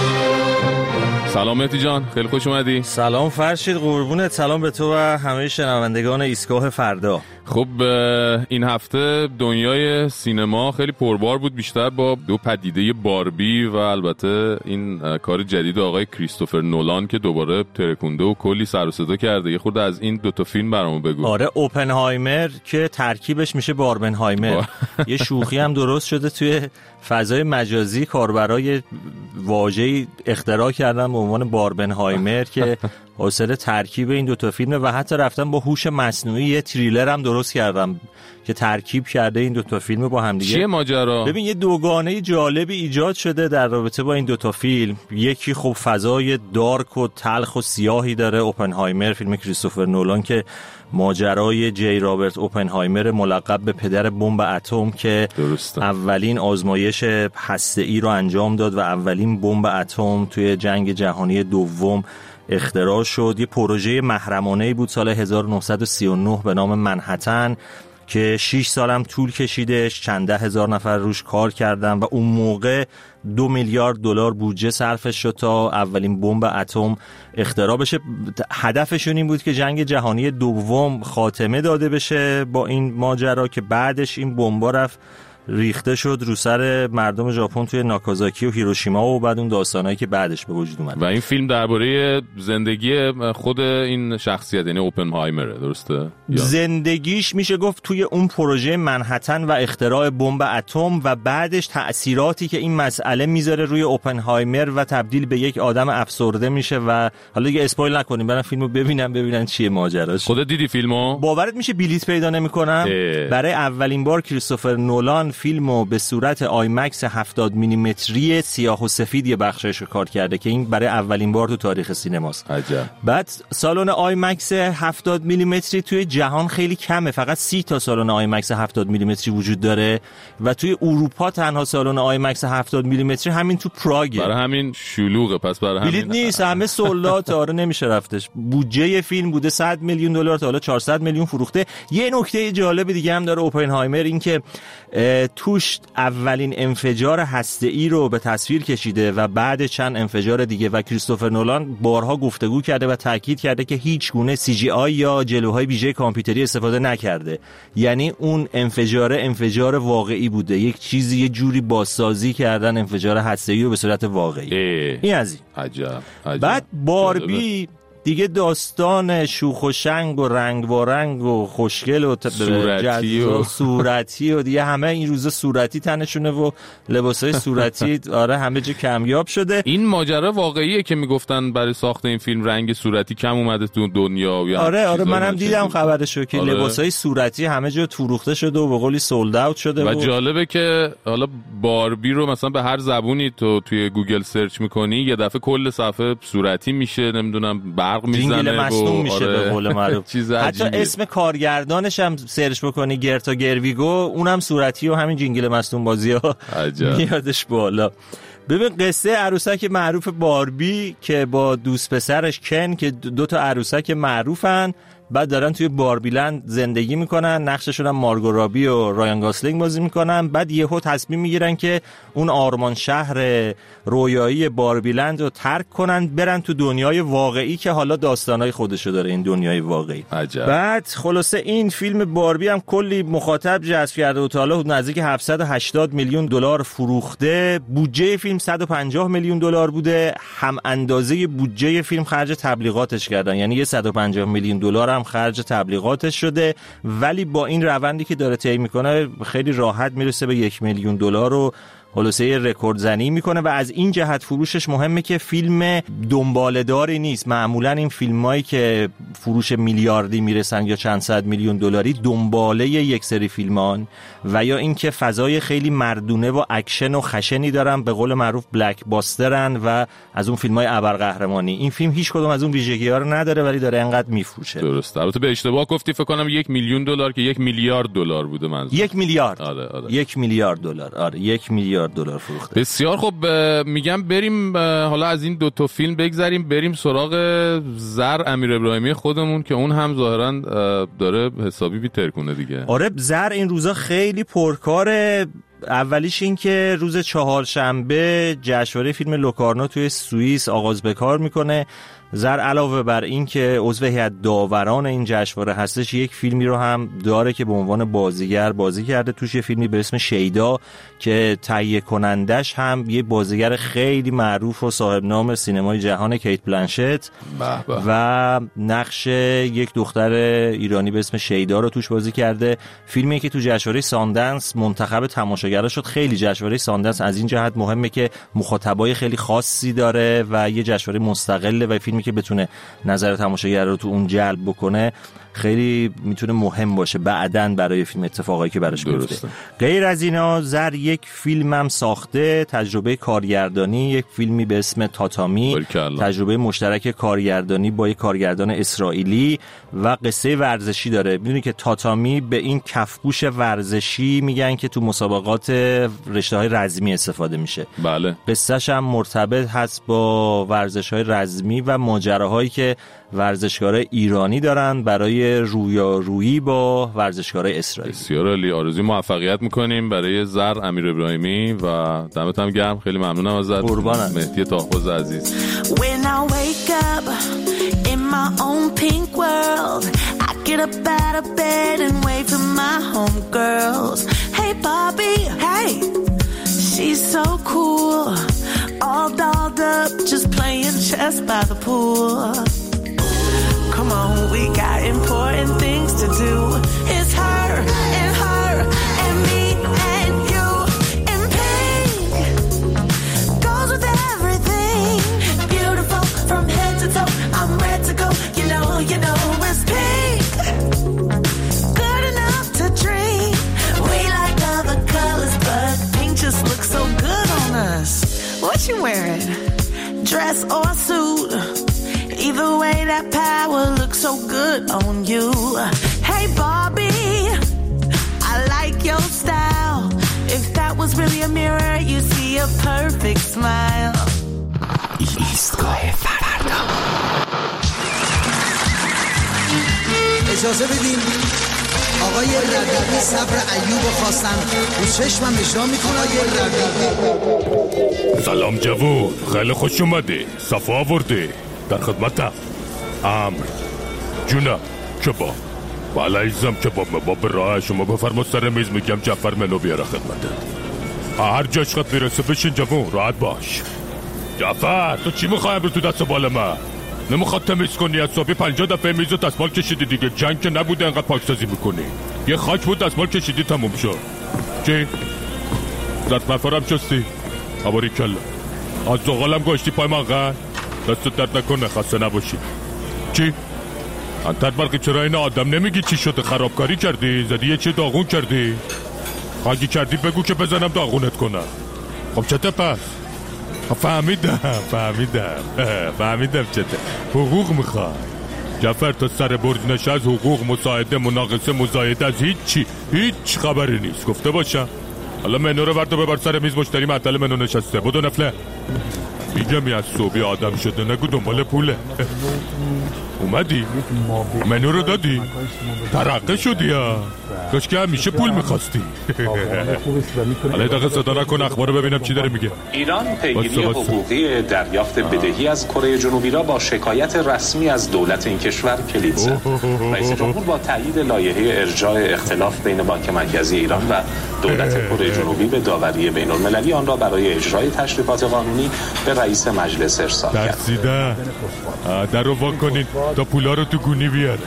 سلام مهدی جان، خیلی خوش اومدی. سلام فرشید، قربونت. سلام به تو و همه شنوندگان ایستگاه فردا. خب این هفته دنیای سینما خیلی پربار بود، بیشتر با دو پدیده باربی و البته این کار جدید آقای کریستوفر نولان که دوباره ترکونده و کلی سر و صدا کرده. یه خورده از این دوتا فیلم برامون بگو. آره، اوپنهایمر که ترکیبش میشه باربنهایمر. یه شوخی هم درست شده توی فضای مجازی، کاربرای واژه‌ای اختراع کردن به عنوان باربنهایمر که حاصل ترکیب این دوتا فیلمه و حتی رفتن با هوش مصنوعی یه تریلر هم درست کردم که ترکیب کرده این دوتا فیلم با هم دیگه. چیه ماجرا؟ ببین، یه دوگانه جالبی ایجاد شده در رابطه با این دوتا فیلم. یکی خب فضای دارک و تلخ و سیاهی داره، اوپنهایمر فیلم کریستوفر نولان که ماجرای جی رابرت اوپنهایمر ملقب به پدر بمب اتم که درسته. اولین آزمایش هسته‌ای رو انجام داد و اولین بمب اتم توی جنگ جهانی دوم اختراع شد. یه پروژه محرمانه‌ای بود سال هزار و نهصد و سی و نه به نام منهتن که شش سالم طول کشیدش، چند ده هزار نفر روش کار کردن و اون موقع دو میلیارد دلار بودجه صرفش شد تا اولین بمب اتم اختراع بشه. هدفشون این بود که جنگ جهانی دوم خاتمه داده بشه با این ماجرا که بعدش این بمبا رفت ریخته شد رو سر مردم ژاپن توی ناکازاکی و هیروشیما و بعد اون داستانایی که بعدش به وجود اومد. و این فیلم درباره زندگی خود این شخصیت یعنی اوپنهایمر، درسته؟ زندگیش میشه گفت توی اون پروژه منهتن و اختراع بمب اتم و بعدش تأثیراتی که این مسئله میذاره روی اوپنهایمر و تبدیل به یک آدم افسرده میشه. و حالا دیگه اسپویل نکنیم، برن فیلمو ببینن ببینن چیه ماجراش. خودت دیدی فیلمو؟ باورت میشه بلیت پیدا نمیکنم. برای اولین بار کریستوفر نولان فیلمو به صورت آیمکس هفتاد میلیمتری سیاه و سفید یه بخشش رو کار کرده که این برای اولین بار تو تاریخ سینماست. عجب. بعد سالن آیمکس هفتاد میلیمتری توی جهان خیلی کمه، فقط سی تا سالن آیمکس هفتاد میلیمتری وجود داره و توی اروپا تنها سالن آیمکس هفتاد میلیمتری همین تو پراگه. برای همین شلوغه، پس برای همین بلیت نیست، همه سولات. آره نمیشه رفتش. بودجه فیلم بوده صد میلیون دلار تا حالا چهارصد میلیون فروخته. یه نکته جالب دیگه هم داره اوپنهایمر، این که توش اولین انفجار هسته‌ای رو به تصویر کشیده و بعد چند انفجار دیگه و کریستوفر نولان بارها گفتگو کرده و تاکید کرده که هیچ گونه سی جی آی یا جلوهای ویژه کامپیوتری استفاده نکرده. یعنی اون انفجار انفجار واقعی بوده، یک چیزی یه جوری بازسازی کردن انفجار هسته‌ای رو به صورت واقعی. اه. این از این. عجب. عجب. بعد باربی دیگه داستان شوخ و شنگ و رنگ و رنگ و خوشگل و صورتی و صورتی و دیگه همه این روزا صورتی تنشونه و لباسای صورتی آره همه جا کمیاب شده. این ماجرا واقعیه که میگفتن برای ساخت این فیلم رنگ صورتی کم اومده تو دنیا یا آره آره منم دیدم خبرشو که آره. لباسای صورتی همه جا توروخته شده و به قولی سولد اوت شده و, و جالبه که حالا باربی رو مثلا به هر زبونی تو توی گوگل سرچ میکنی یه دفعه کل صفحه صورتی میشه، نمیدونم برق میزنه و میشه آره. به قول معروف حتی اسم کارگردانش هم سرچ بکنی گرتا گرویگو اونم صورتی و همین جینگل مصدوم بازی‌ها میادش بالا. ببین قصه عروسک معروف باربی که با دوست پسرش کن که دو تا عروسک معروفن، بعد دارن توی باربیلند زندگی میکنن، نقششون هم مارگو رابی و رایان گاسلینگ بازی میکنن. بعد یهو تصمیم میگیرن که اون آرمان شهر رویایی باربیلند رو ترک کنن برن تو دنیای واقعی که حالا داستانای خودشو داره این دنیای واقعی. عجب. بعد خلاصه این فیلم باربی هم کلی مخاطب جذب کرده و تا حالا نزدیک هفتصد و هشتاد میلیون دلار فروخته. بودجه فیلم صد و پنجاه میلیون دلار بوده، هم اندازه بودجه فیلم خرج تبلیغاتش کردن، یعنی یه صد و پنجاه میلیون دلار هم خرج تبلیغاتش شده. ولی با این روندی که داره طی میکنه خیلی راحت میرسه به یک میلیون دلار و خلاصه رکورد زنی میکنه و از این جهت فروشش مهمه که فیلم دنباله‌داری نیست. معمولا این فیلمایی که فروش میلیاردی میرسن یا چند صد میلیون دلاری دنباله یک سری فیلمان و یا اینکه فضای خیلی مردونه و اکشن و خشنی دارن، به قول معروف بلک باسترن و از اون فیلمای ابرقهرمانی. این فیلم هیچ کدوم از اون ویژگی‌ها رو نداره ولی داره انقدر میفروشه. درسته. البته به اشتباه گفتی، فکر کنم یک میلیون دلار که یک میلیارد دلار بوده منظور. یک میلیارد. آره آره. یک میلیارد دلار. آره یک میلیارد دلار فروخته. بسیار خب. میگم بریم حالا از این دو تا فیلم بگذریم بریم سراغ زر امیر ابراهیمی خودمون که اون هم ظاهرا داره حسابی بی‌ترکونه دیگه. آره زر این روزا خیلی پرکاره. اولیش این که روز چهارشنبه جشنواره فیلم لوکارنو توی سوئیس آغاز به کار میکنه. زر علاوه بر این که عضو هیئت داوران این جشنواره هستش، یک فیلمی رو هم داره که به عنوان بازیگر بازی کرده. توش یه فیلمی به اسم شیدا که تهیه کنندش هم یه بازیگر خیلی معروف و صاحب نام سینمای جهان کیت بلنشت و نقش یک دختر ایرانی به اسم شیدا رو توش بازی کرده. فیلمی که تو جشنواره ساندنس منتخب تماشاگرها شد. خیلی جشنواره ساندنس از این جهت مهمه که مخاطبای خیلی خاصی داره و یه جشنواره مستقله و فیلمی که بتونه نظر تماشاگر رو تو اون جلب بکنه خیلی میتونه مهم باشه بعدن برای فیلم اتفاقایی که براش میفته. غیر از اینا زر یک فیلمم ساخته، تجربه کارگردانی، یک فیلمی به اسم تاتامی، تجربه مشترک کارگردانی با یک کارگردان اسرائیلی و قصه ورزشی داره. میدونی که تاتامی به این کفپوش ورزشی میگن که تو مسابقات رشته‌های رزمی استفاده میشه. بله. قصه‌ش هم مرتبط هست با ورزش‌های رزمی و ماجراهایی که ورزشکارای ایرانی دارن برای رویارویی با ورزشکارای اسرائیلی. بسیار عالی. آرزوی موفقیت میکنیم برای زر امیر ابراهیمی و دمت هم گرم. خیلی ممنونم ازت. قربانم. مهدی طاهباز عزیز. When I wake up in my own pink world, I get up out of bed and wave for my homegirls. Hey Bobby, hey, she's so cool, all dolled up, just playing chess by the pool. Come on, we got important things to do. It's her and her and me and you in pink. Goes with everything. Beautiful from head to toe. I'm ready to go. You know, you know it's pink. Good enough to dream. We like other colors, but pink just looks so good on us. What you wearing? Dress or suit? Either way, that power looks so good on you. Hey, Barbie, I like your style. If that was really a mirror, you see a perfect smile. ایستگاه فردا. اجازه بدین آقای ربیعی صبر ایوب خواستن رو چشمم اجرا میکنه. آقای ربیعی سلام جوون، خیلی خوش اومدی. صفا آوردی. در خدمتم. امر جونم کباب. والا ایزم کباب مباب راه شما بفرما سر میز میگم جعفر منو بیاره خدمتت. هر جاش خط میرسه بشین جوون راحت باش. جعفر تو چی میخوای امرو تو دست بال من؟ نمیخواد تمیز کنی؟ از صبح پنجاه دفعه میزو دستمال کشیدی دیگه. جنگ که نبوده انقدر پاکسازی میکنی. یه خاک بود دستمال کشیدی تموم شد. چی؟ ظرف مفرم شستی؟ آباری کلا از زغالم گوشتی پای من قد دست درد نکنه، خسته نباشی. چی؟ انتر برقی چرا این آدم نمیگی چی شده؟ خرابکاری کردی؟ زدی یه چی داغون کردی؟ خاگی کردی بگو که بزنم داغونت کنم. خب چته پس؟ فهمیدم فهمیدم فهمیدم چته. حقوق میخوای جعفر؟ تا سر برج نشست حقوق، مساعده، مناقصه، مزایده از هیچ چی هیچ خبری نیست. گفته باشم حالا منو رو برد و ببر سر میز. مشتری معطل منو نشسته. بدو نفله میگم از صوبی آدم شده نگو دنبال پوله. اومدی منو رو دادی ترقه شدی ها. کاش که همیشه پول میخواستی. حالا دقیقه صدا نکن اخبار رو ببینم چی داره میگه. ایران پیگیری حقوقی دریافت بدهی از کره جنوبی را با شکایت رسمی از دولت این کشور کلید زد. رئیس جمهور با تایید لایحه ارجاع اختلاف بین بانک مرکزی ایران و دولت کره جنوبی به داوری بین المللی آن را برای اجرای تشریفات قانونی به رئیس مجلس ارسال کرد. ترسیده در رو وا کنین تا پولا رو تو گونی بیاره.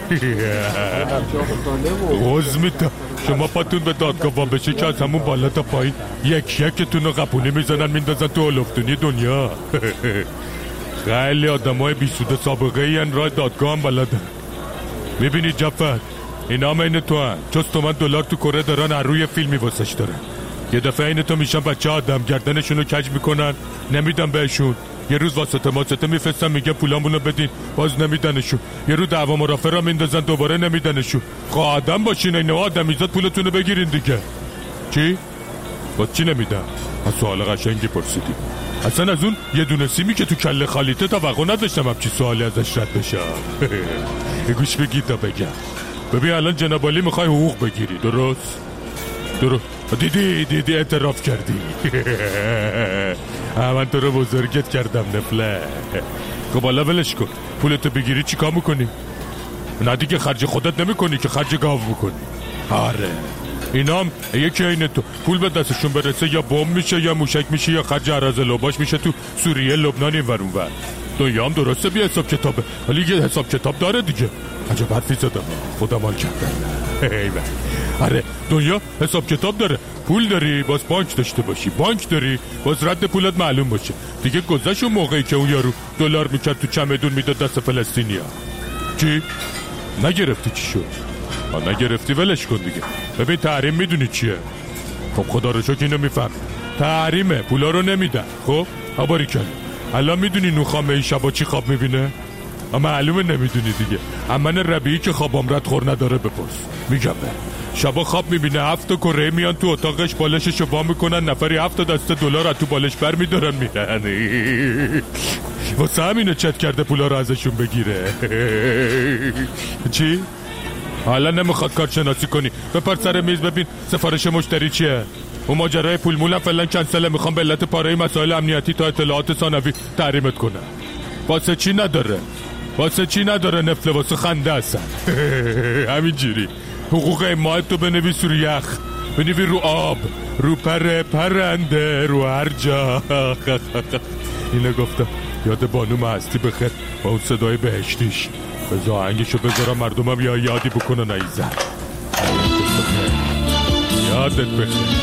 غز میتا شما پاتون به دادگاه وا بشه که از همون بالا تا پایین یک یکتون رو قپونی میزنن میندازن تو هلوفتونی دنیا. خیلی آدم های بیسوده سابقه این راه دادگاه هم بلدن. میبینی جعفر اینا هم این تو هم چوز تومن دلار تو کره دارن هر روی فیلمی واسش دارن. یه دفعه این تو میشن بچه آدم گردنشون رو کج میکنن نمیدن بهشون. یه روز واسطه ماسطه میفستن میگن پولامونو بدین باز نمیدنشون. یه روز دعوا مرافع را میندازن دوباره نمیدنشون. خواه آدم باشین این آدمیزاد پولتونو بگیرین دیگه. چی؟ باز چی نمیدن؟ از سوال قشنگی پرسیدی. اصلا از اون یه دونه سیمی که تو کله خالیته توقع نداشتم همچی سوالی ازش رد بشم. گوش بگید تا بگم. ببین الان جناب عالی میخوای حقوق بگیری درست؟ درست دیدی دیدی اعتراف کردی. من تو رو بزرگت کردم نفله. خب بالا ولش کن. پولتو بگیری چی کار میکنی؟ نه دیگه خرج خودت نمی کنی که خرج گاو میکنی. آره اینا هم یکی این تو پول به دستشون برسه یا بمب میشه یا موشک میشه یا خرج عراض لوباش میشه تو سوریه لبنان این ورون ور. دنیا هم درسته بی حساب کتابه ولی یه حساب کتاب داره دیگه. عجب حرفی زدم خدا مال کردن. آره دنیا حساب کتاب داره. پول داری باز بانک داشته باشی. بانک داری باز رد پولت معلوم باشه. دیگه گذشت اون موقعی که اون یارو دلار میکرد تو چمدون میداد دست فلسطینیا. چی؟ نگرفتی چی شد؟ آه نگرفتی ولش کن دیگه. ببین تحریم میدونی چیه؟ خب خدا رو شکر اینو میفهم. تحریمه پولا رو نمیدن. خب آباری کن الان میدونی نوخامه این شبا چی خواب میبینه؟ اما معلومه نمیدونی دیگه. امن ربیعی که خوابم رد خور نداره بپرس. میگم به شبا خواب میبینه هفت کره میان تو اتاقش بالششو وا میکنن نفری هفت دسته دلار از تو بالش بر میدارن میرن. واسه همینه چت کرده پولا رو ازشون بگیره. چی؟ حالا نمیخواد کارشناسی کنی بپر سر میز ببین سفارش مشتری چیه. اون ماجرای پول مولم فعلا کنسله. میخوام به علت پاره مسائل امنیتی تا اطلاعات ثانوی تحریمت کنم. واسه چی نداره؟ واسه چی نداره نفله؟ واسه خنده هستن. همینجوری حقوق ماهت تو بنویس رو یخ بنویس رو آب رو پر پرنده رو هر جا. اینو گفتم یاد بانوم هستی بخیر با اون صدای بهشتیش. بذار آهنگشو بذارم مردمم یا یادی بکنن ایزن. یادت بخیر.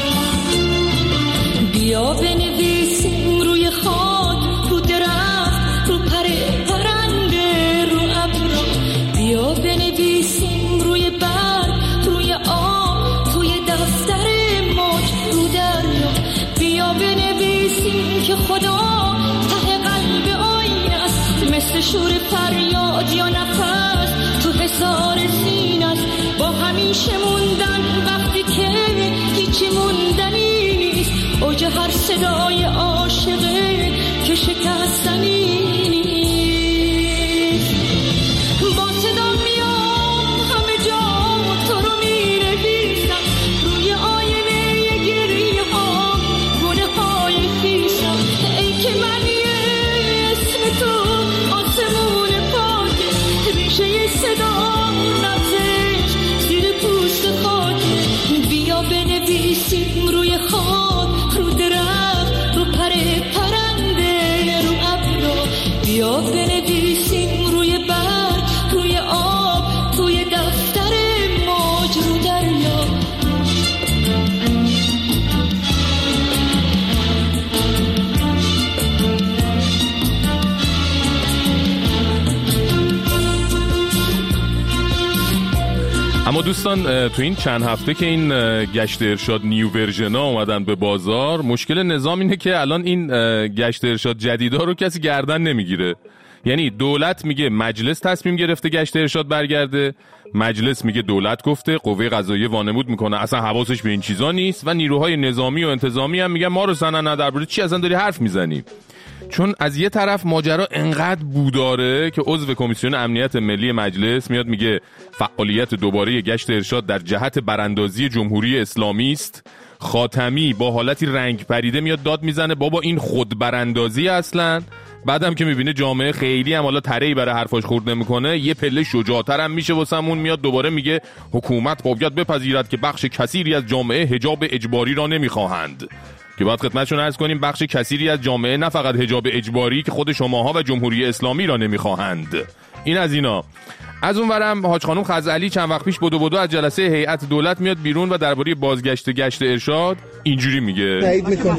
بیا بنویسیم روی خاک رو درخت رو پر پرنده رو ابرا. بیا بنویسیم روی برگ روی آب توی دفتر موج رو دریا. بیا بنویسیم که خدا ته قلب آینه است مثل شور فریاد یا نفس تو حصار سینه است. با همیشه موندن وقتی که هیچی موندنی نیست. اوج هر صدای عاشقه که شکستنی نیست. با صدا میام همه جا تو رو می‌نویسم روی آینه گریه ها گونه های خیسم. ای که من اسم تو آسمون پاکه ریشه صدا نبزش زیر پوست خاکه. بیا بنویسیم روی خاک رو درخت رو پر پرنده رو ابرا. اما دوستان تو این چند هفته که این گشت ارشاد نیو ورژن ها اومدن به بازار، مشکل نظام اینه که الان این گشت ارشاد جدیدا رو کسی گردن نمیگیره. یعنی دولت میگه مجلس تصمیم گرفته گشت ارشاد برگرده، مجلس میگه دولت گفته، قوه قضاییه وانمود میکنه اصلا حواسش به این چیزا نیست، و نیروهای نظامی و انتظامی هم میگن ما رو سنن نه درباره چی اصلا داری حرف میزنی. چون از یه طرف ماجرا انقدر بوداره که عضو کمیسیون امنیت ملی مجلس میاد میگه فعالیت دوباره گشت ارشاد در جهت براندازی جمهوری اسلامی است. خاتمی با حالتی رنگ پریده میاد داد میزنه بابا این خود براندازی اصلا. بعدم که میبینه جامعه خیلی هم حالا ترهی برای حرفاش خورد نمیکنه، یه پله شجاع‌تر هم میشه واسمون، میاد دوباره میگه حکومت باید بپذیرد که بخش کثیری از جامعه حجاب اجباری را نمیخواهند. که باید خدمتشون عرض کنیم بخش کثیری از جامعه نه فقط حجاب اجباری که خود شماها و جمهوری اسلامی را نمیخواهند. این از اینا. از اونورم حاج خانم خزعلی چند وقت پیش بدو بدو از جلسه هیئت دولت میاد بیرون و درباره بازگشت گشت ارشاد اینجوری میگه. تایید میکنه.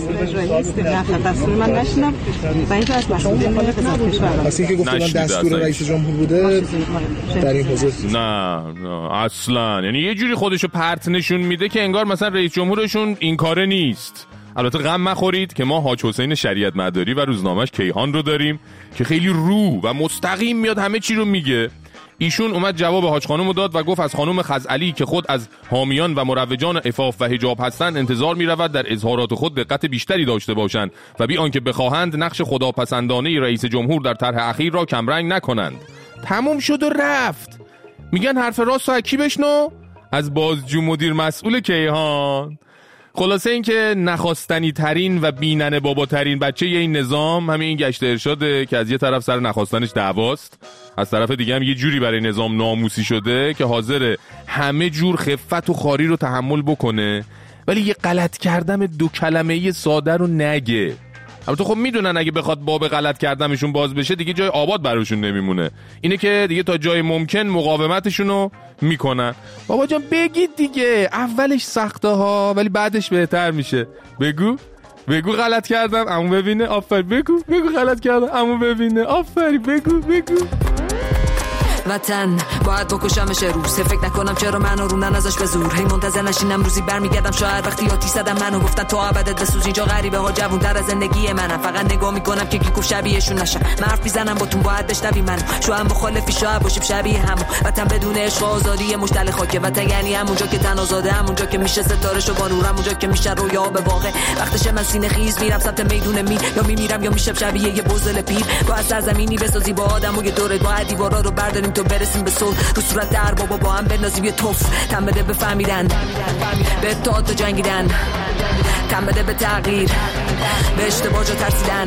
دستور من نشینم و اینجا از مسئولین وزارت کشور. پس اینکه گفتن دستور رئیس جمهور بوده در این حوزه نه نه اصلا، یعنی یه جوری خودشو پرت نشون میده که انگار مثلا رئیس جمهورشون این کاره نیست. البته غم مخورید که ما حاج حسین شریعت مداری و روزنامه‌اش کیهان رو داریم که خیلی رو و مستقیم میاد همه چی رو میگه. ایشون اومد جواب حاج خانم داد و گفت از خانم خزعلی که خود از حامیان و مروجان عفاف و حجاب هستند انتظار می‌رود در اظهارات خود دقت بیشتری داشته باشند و بی آنکه بخواهند نقش خداپسندانه رئیس جمهور در طرح اخیر را کمرنگ نکنند. تموم شد و رفت. میگن حرف راست و کی بشنو؟ از بازجو مدیر مسئول کیهان. خلاصه این که نخواستنی ترین و بیننه بابا ترین بچه این نظام همین این گشت ارشاده که از یه طرف سر نخواستنش دعواست، از طرف دیگه هم یه جوری برای نظام ناموسی شده که حاضر همه جور خفت و خاری رو تحمل بکنه ولی یه غلط کردم دو کلمه‌ای ساده رو نگه. البته خب میدونن اگه بخواد باب غلط کردمشون باز بشه دیگه جای آباد براشون نمیمونه، اینه که دیگه تا جای ممکن مقاومتشونو میکنن. بابا جان بگید دیگه، اولش سخته ها ولی بعدش بهتر میشه. بگو بگو غلط کردم عمو ببینه، آفر بگو بگو غلط کردم عمو ببینه، آفری بگو بگو. وطن باید بکشمش روز، فکر نکنم چرا منو رونن ازش به زور، هی منتظر نشینم روزی برمیگردم شاید وقتی آتی زدم منو گفتن تو ابدت بسوز، اینجا غریبه ها جوون در از زندگی منم، فقط نگاه میکنم که کی گفت شبیهشون نشم، من حرف میزنم باتون باید بشنوی منو، شو هم مخالفی شاید باشیم شبیه همو، وطن بدون عشق و آزادی مشتل خاکه، وطن یعنی همونجا که تن آزاده، همونجا که میشه ستاره شو با نور، همونجا که میشه رویا به واقع، وقتشه من سینه خیز میرم سمت میدون می، یا میمیرم یا میشم شبیه یه بزدل پیر، با از سرزمینی بسازی با آدمو یه دوره، با دیوارا رو برداریم تو برسیم به صلح، رو صورت در بابا با هم بنازیم یه توف، تن بده به فهمیدن، به اتحاد و جنگیدن، تن بده به تغییر، به اشتباه جا ترسیدن.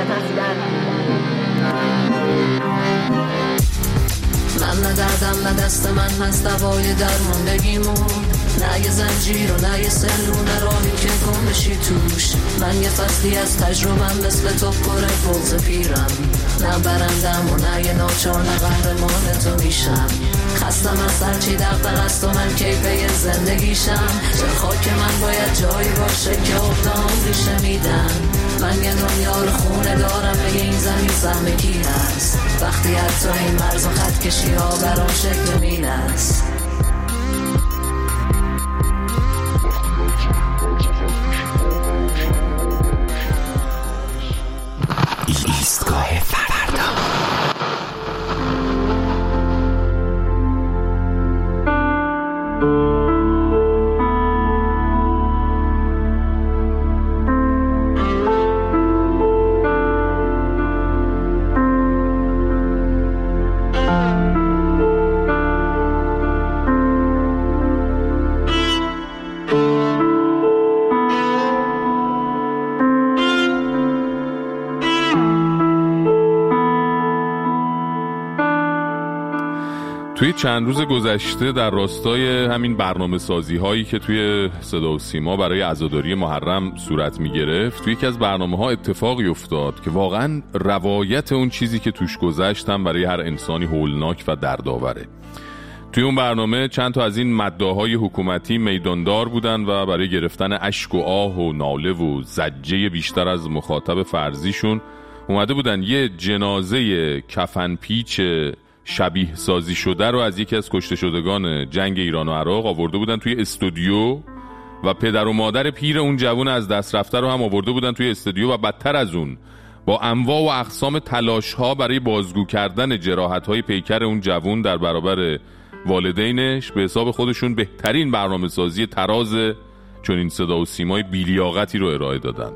من نه دردم نه دست من هست دوای درماندگیمون، نه یه زنجیر و نه یه سلو، نه راهی که گم بشی توش، من یه فصلی از تجربم مثل تو پر بغض پیرم، نه برندم و نه یه ناچار، نه قهرمان تو میشم، خستم از هرچی دغدغه است و من کیفه زندگیشم، چه خاک من باید جایی باشه که اقدام ریشه میدن، من یه دنیا رو خونه دارم به این زمین سهم کی هست، وقتی حتی این مرز و خط کشی ها برام شکل مین است. ایستگاه فردا. توی چند روز گذشته در راستای همین برنامه سازی هایی که توی صدا و سیما برای عزاداری محرم صورت می گرفت، توی یکی از برنامه ها اتفاقی افتاد که واقعا روایت اون چیزی که توش گذشت هم برای هر انسانی هولناک و دردآوره. توی اون برنامه چند تا از این مداحای حکومتی میداندار بودن و برای گرفتن اشک و آه و ناله و زجه بیشتر از مخاطب فرضیشون اومده بودن یه جنازه کفن پیچ شبیه سازی شده رو از یکی از کشته شدگان جنگ ایران و عراق آورده بودن توی استودیو و پدر و مادر پیر اون جوان از دست رفته رو هم آورده بودن توی استودیو و بدتر از اون با انواع و اقسام تلاش‌ها برای بازگو کردن جراحت‌های پیکر اون جوان در برابر والدینش به حساب خودشون بهترین برنامه‌سازی طراز چون این صدا و سیمای بی‌لیاقتی رو ارائه دادن.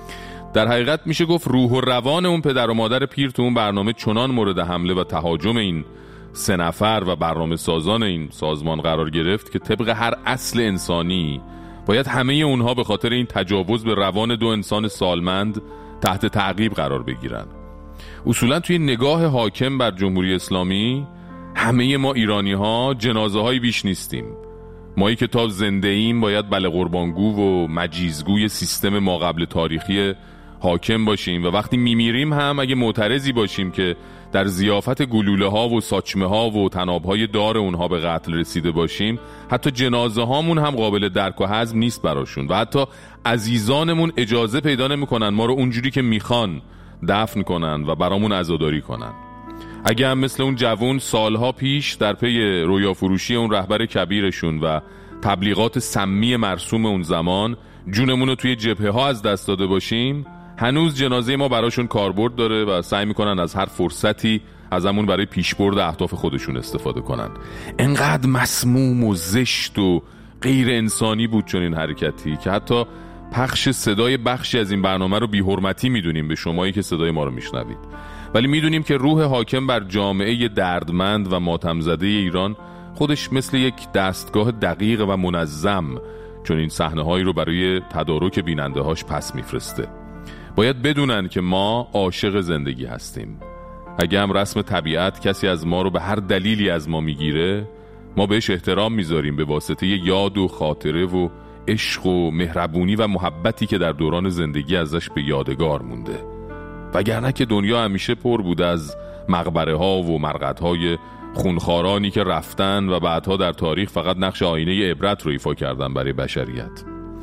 در حقیقت میشه گفت روح و روان اون پدر و مادر پیر تو اون برنامه چنان مورد حمله و تهاجم این سه نفر و برنامه سازان این سازمان قرار گرفت که طبق هر اصل انسانی باید همه اونها به خاطر این تجاوز به روان دو انسان سالمند تحت تعقیب قرار بگیرن. اصولا توی نگاه حاکم بر جمهوری اسلامی همه ما ایرانی ها جنازه های بیش نیستیم. مایی که تا زنده ایم باید بله قربانگو و مجیزگوی سیستم ما قبل تاریخی حاکم باشیم و وقتی میمیریم هم اگه معترضی باشیم که در ضیافت گلوله ها و ساچمه ها و تناب های دار اونها به قتل رسیده باشیم، حتی جنازه هامون هم قابل درک و هضم نیست براشون و حتی عزیزانمون اجازه پیدا نمیکنن ما رو اونجوری که میخوان دفن کنن و برامون عزاداری کنن. اگه هم مثل اون جوون سالها پیش در پی رویا فروشی اون رهبر کبیرشون و تبلیغات سمی مرسوم اون زمان جونمون رو توی جبهه ها از دست داده باشیم، هنوز جنازه ما براشون کاربرد داره و سعی میکنن از هر فرصتی از همون برای پیشبرد اهداف خودشون استفاده کنن. انقدر مسموم و زشت و غیر انسانی بود چون این حرکتی که حتی پخش صدای بخشی از این برنامه رو بی‌حرمتی میدونیم به شمایی که صدای ما رو میشنوید، ولی میدونیم که روح حاکم بر جامعه دردمند و ماتم زده ایران خودش مثل یک دستگاه دقیق و منظم چون این صحنه‌هایی رو برای تدارک بیننده‌هاش پس میفرسته. باید بدونن که ما عاشق زندگی هستیم. اگه هم رسم طبیعت کسی از ما رو به هر دلیلی از ما میگیره، ما بهش احترام میذاریم به واسطه یاد و خاطره و عشق و مهربونی و محبتی که در دوران زندگی ازش به یادگار مونده. وگرنه که دنیا همیشه پر بوده از مقبره ها و مرقد های خونخوارانی که رفتن و بعدها در تاریخ فقط نقش آینه عبرت رو ایفا کردن برای بشریت.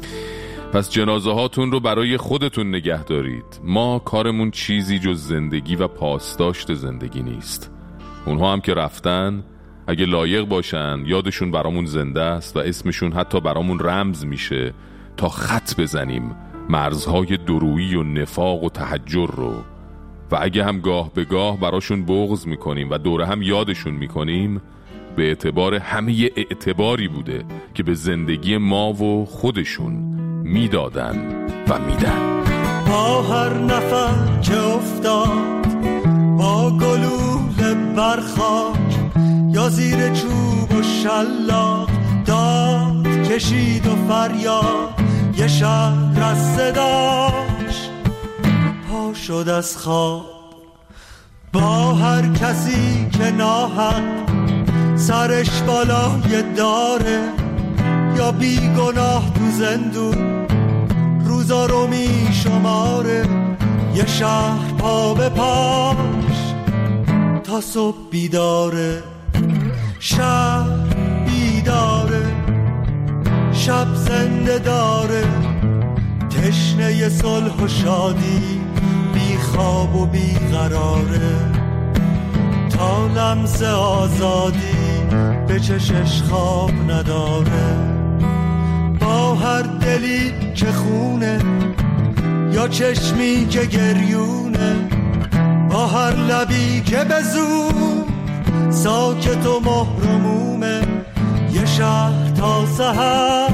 پس جنازه هاتون رو برای خودتون نگه دارید. ما کارمون چیزی جز زندگی و پاسداشت زندگی نیست. اونها هم که رفتن اگه لایق باشن یادشون برامون زنده است و اسمشون حتی برامون رمز میشه تا خط بزنیم مرزهای درویی و نفاق و تحجر رو، و اگه هم گاه به گاه براشون بغض میکنیم و دوره هم یادشون میکنیم، به اعتبار همه اعتباری بوده که به زندگی ما و خودشون میدادن و میدن. با هر نفر که افتاد با گلوله برخاک یا زیر چوب و شلاق داد کشید و فریاد یه شهر از صداش پا شد از خواب. با هر کسی که ناحق سرش بالای داره یا بی گناه تو زندون روزا رو می شماره، یه شهر پا به پاش تا صبح بیداره. شهر بیداره، شب زنده داره، تشنه صلح و شادی، بی خواب و بی قراره. تا لمس آزادی به چشش خواب نداره. با هر دلی که خونه یا چشمی که گریونه، با هر لبی که به زور ساکت و محرمومه، یه شهر تا سحر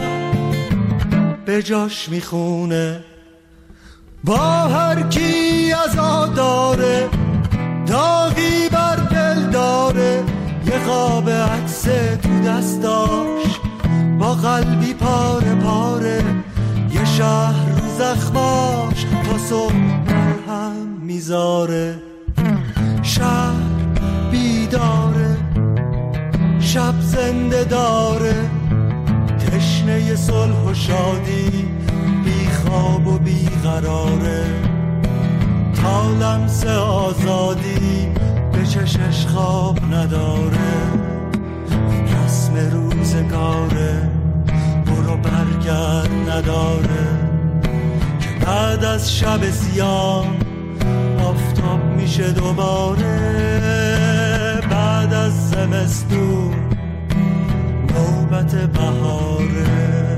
به جاش میخونه. با هر کی عزا داره داغی بر دل داره، یه قاب عکس تو دستاش با قلبی پاره پاره، یه شهر رو زخماش تا صبح مرهم میذاره. شهر بیداره، شب زنده داره، تشنه صلح و شادی، بی خواب و بی قراره. تا لمس آزادی به چشش خواب نداره. رسم روزگاره برو برگرد نداره، که بعد از شب سیاه آفتاب میشه دوباره. بعد زمستون نوبت بهاره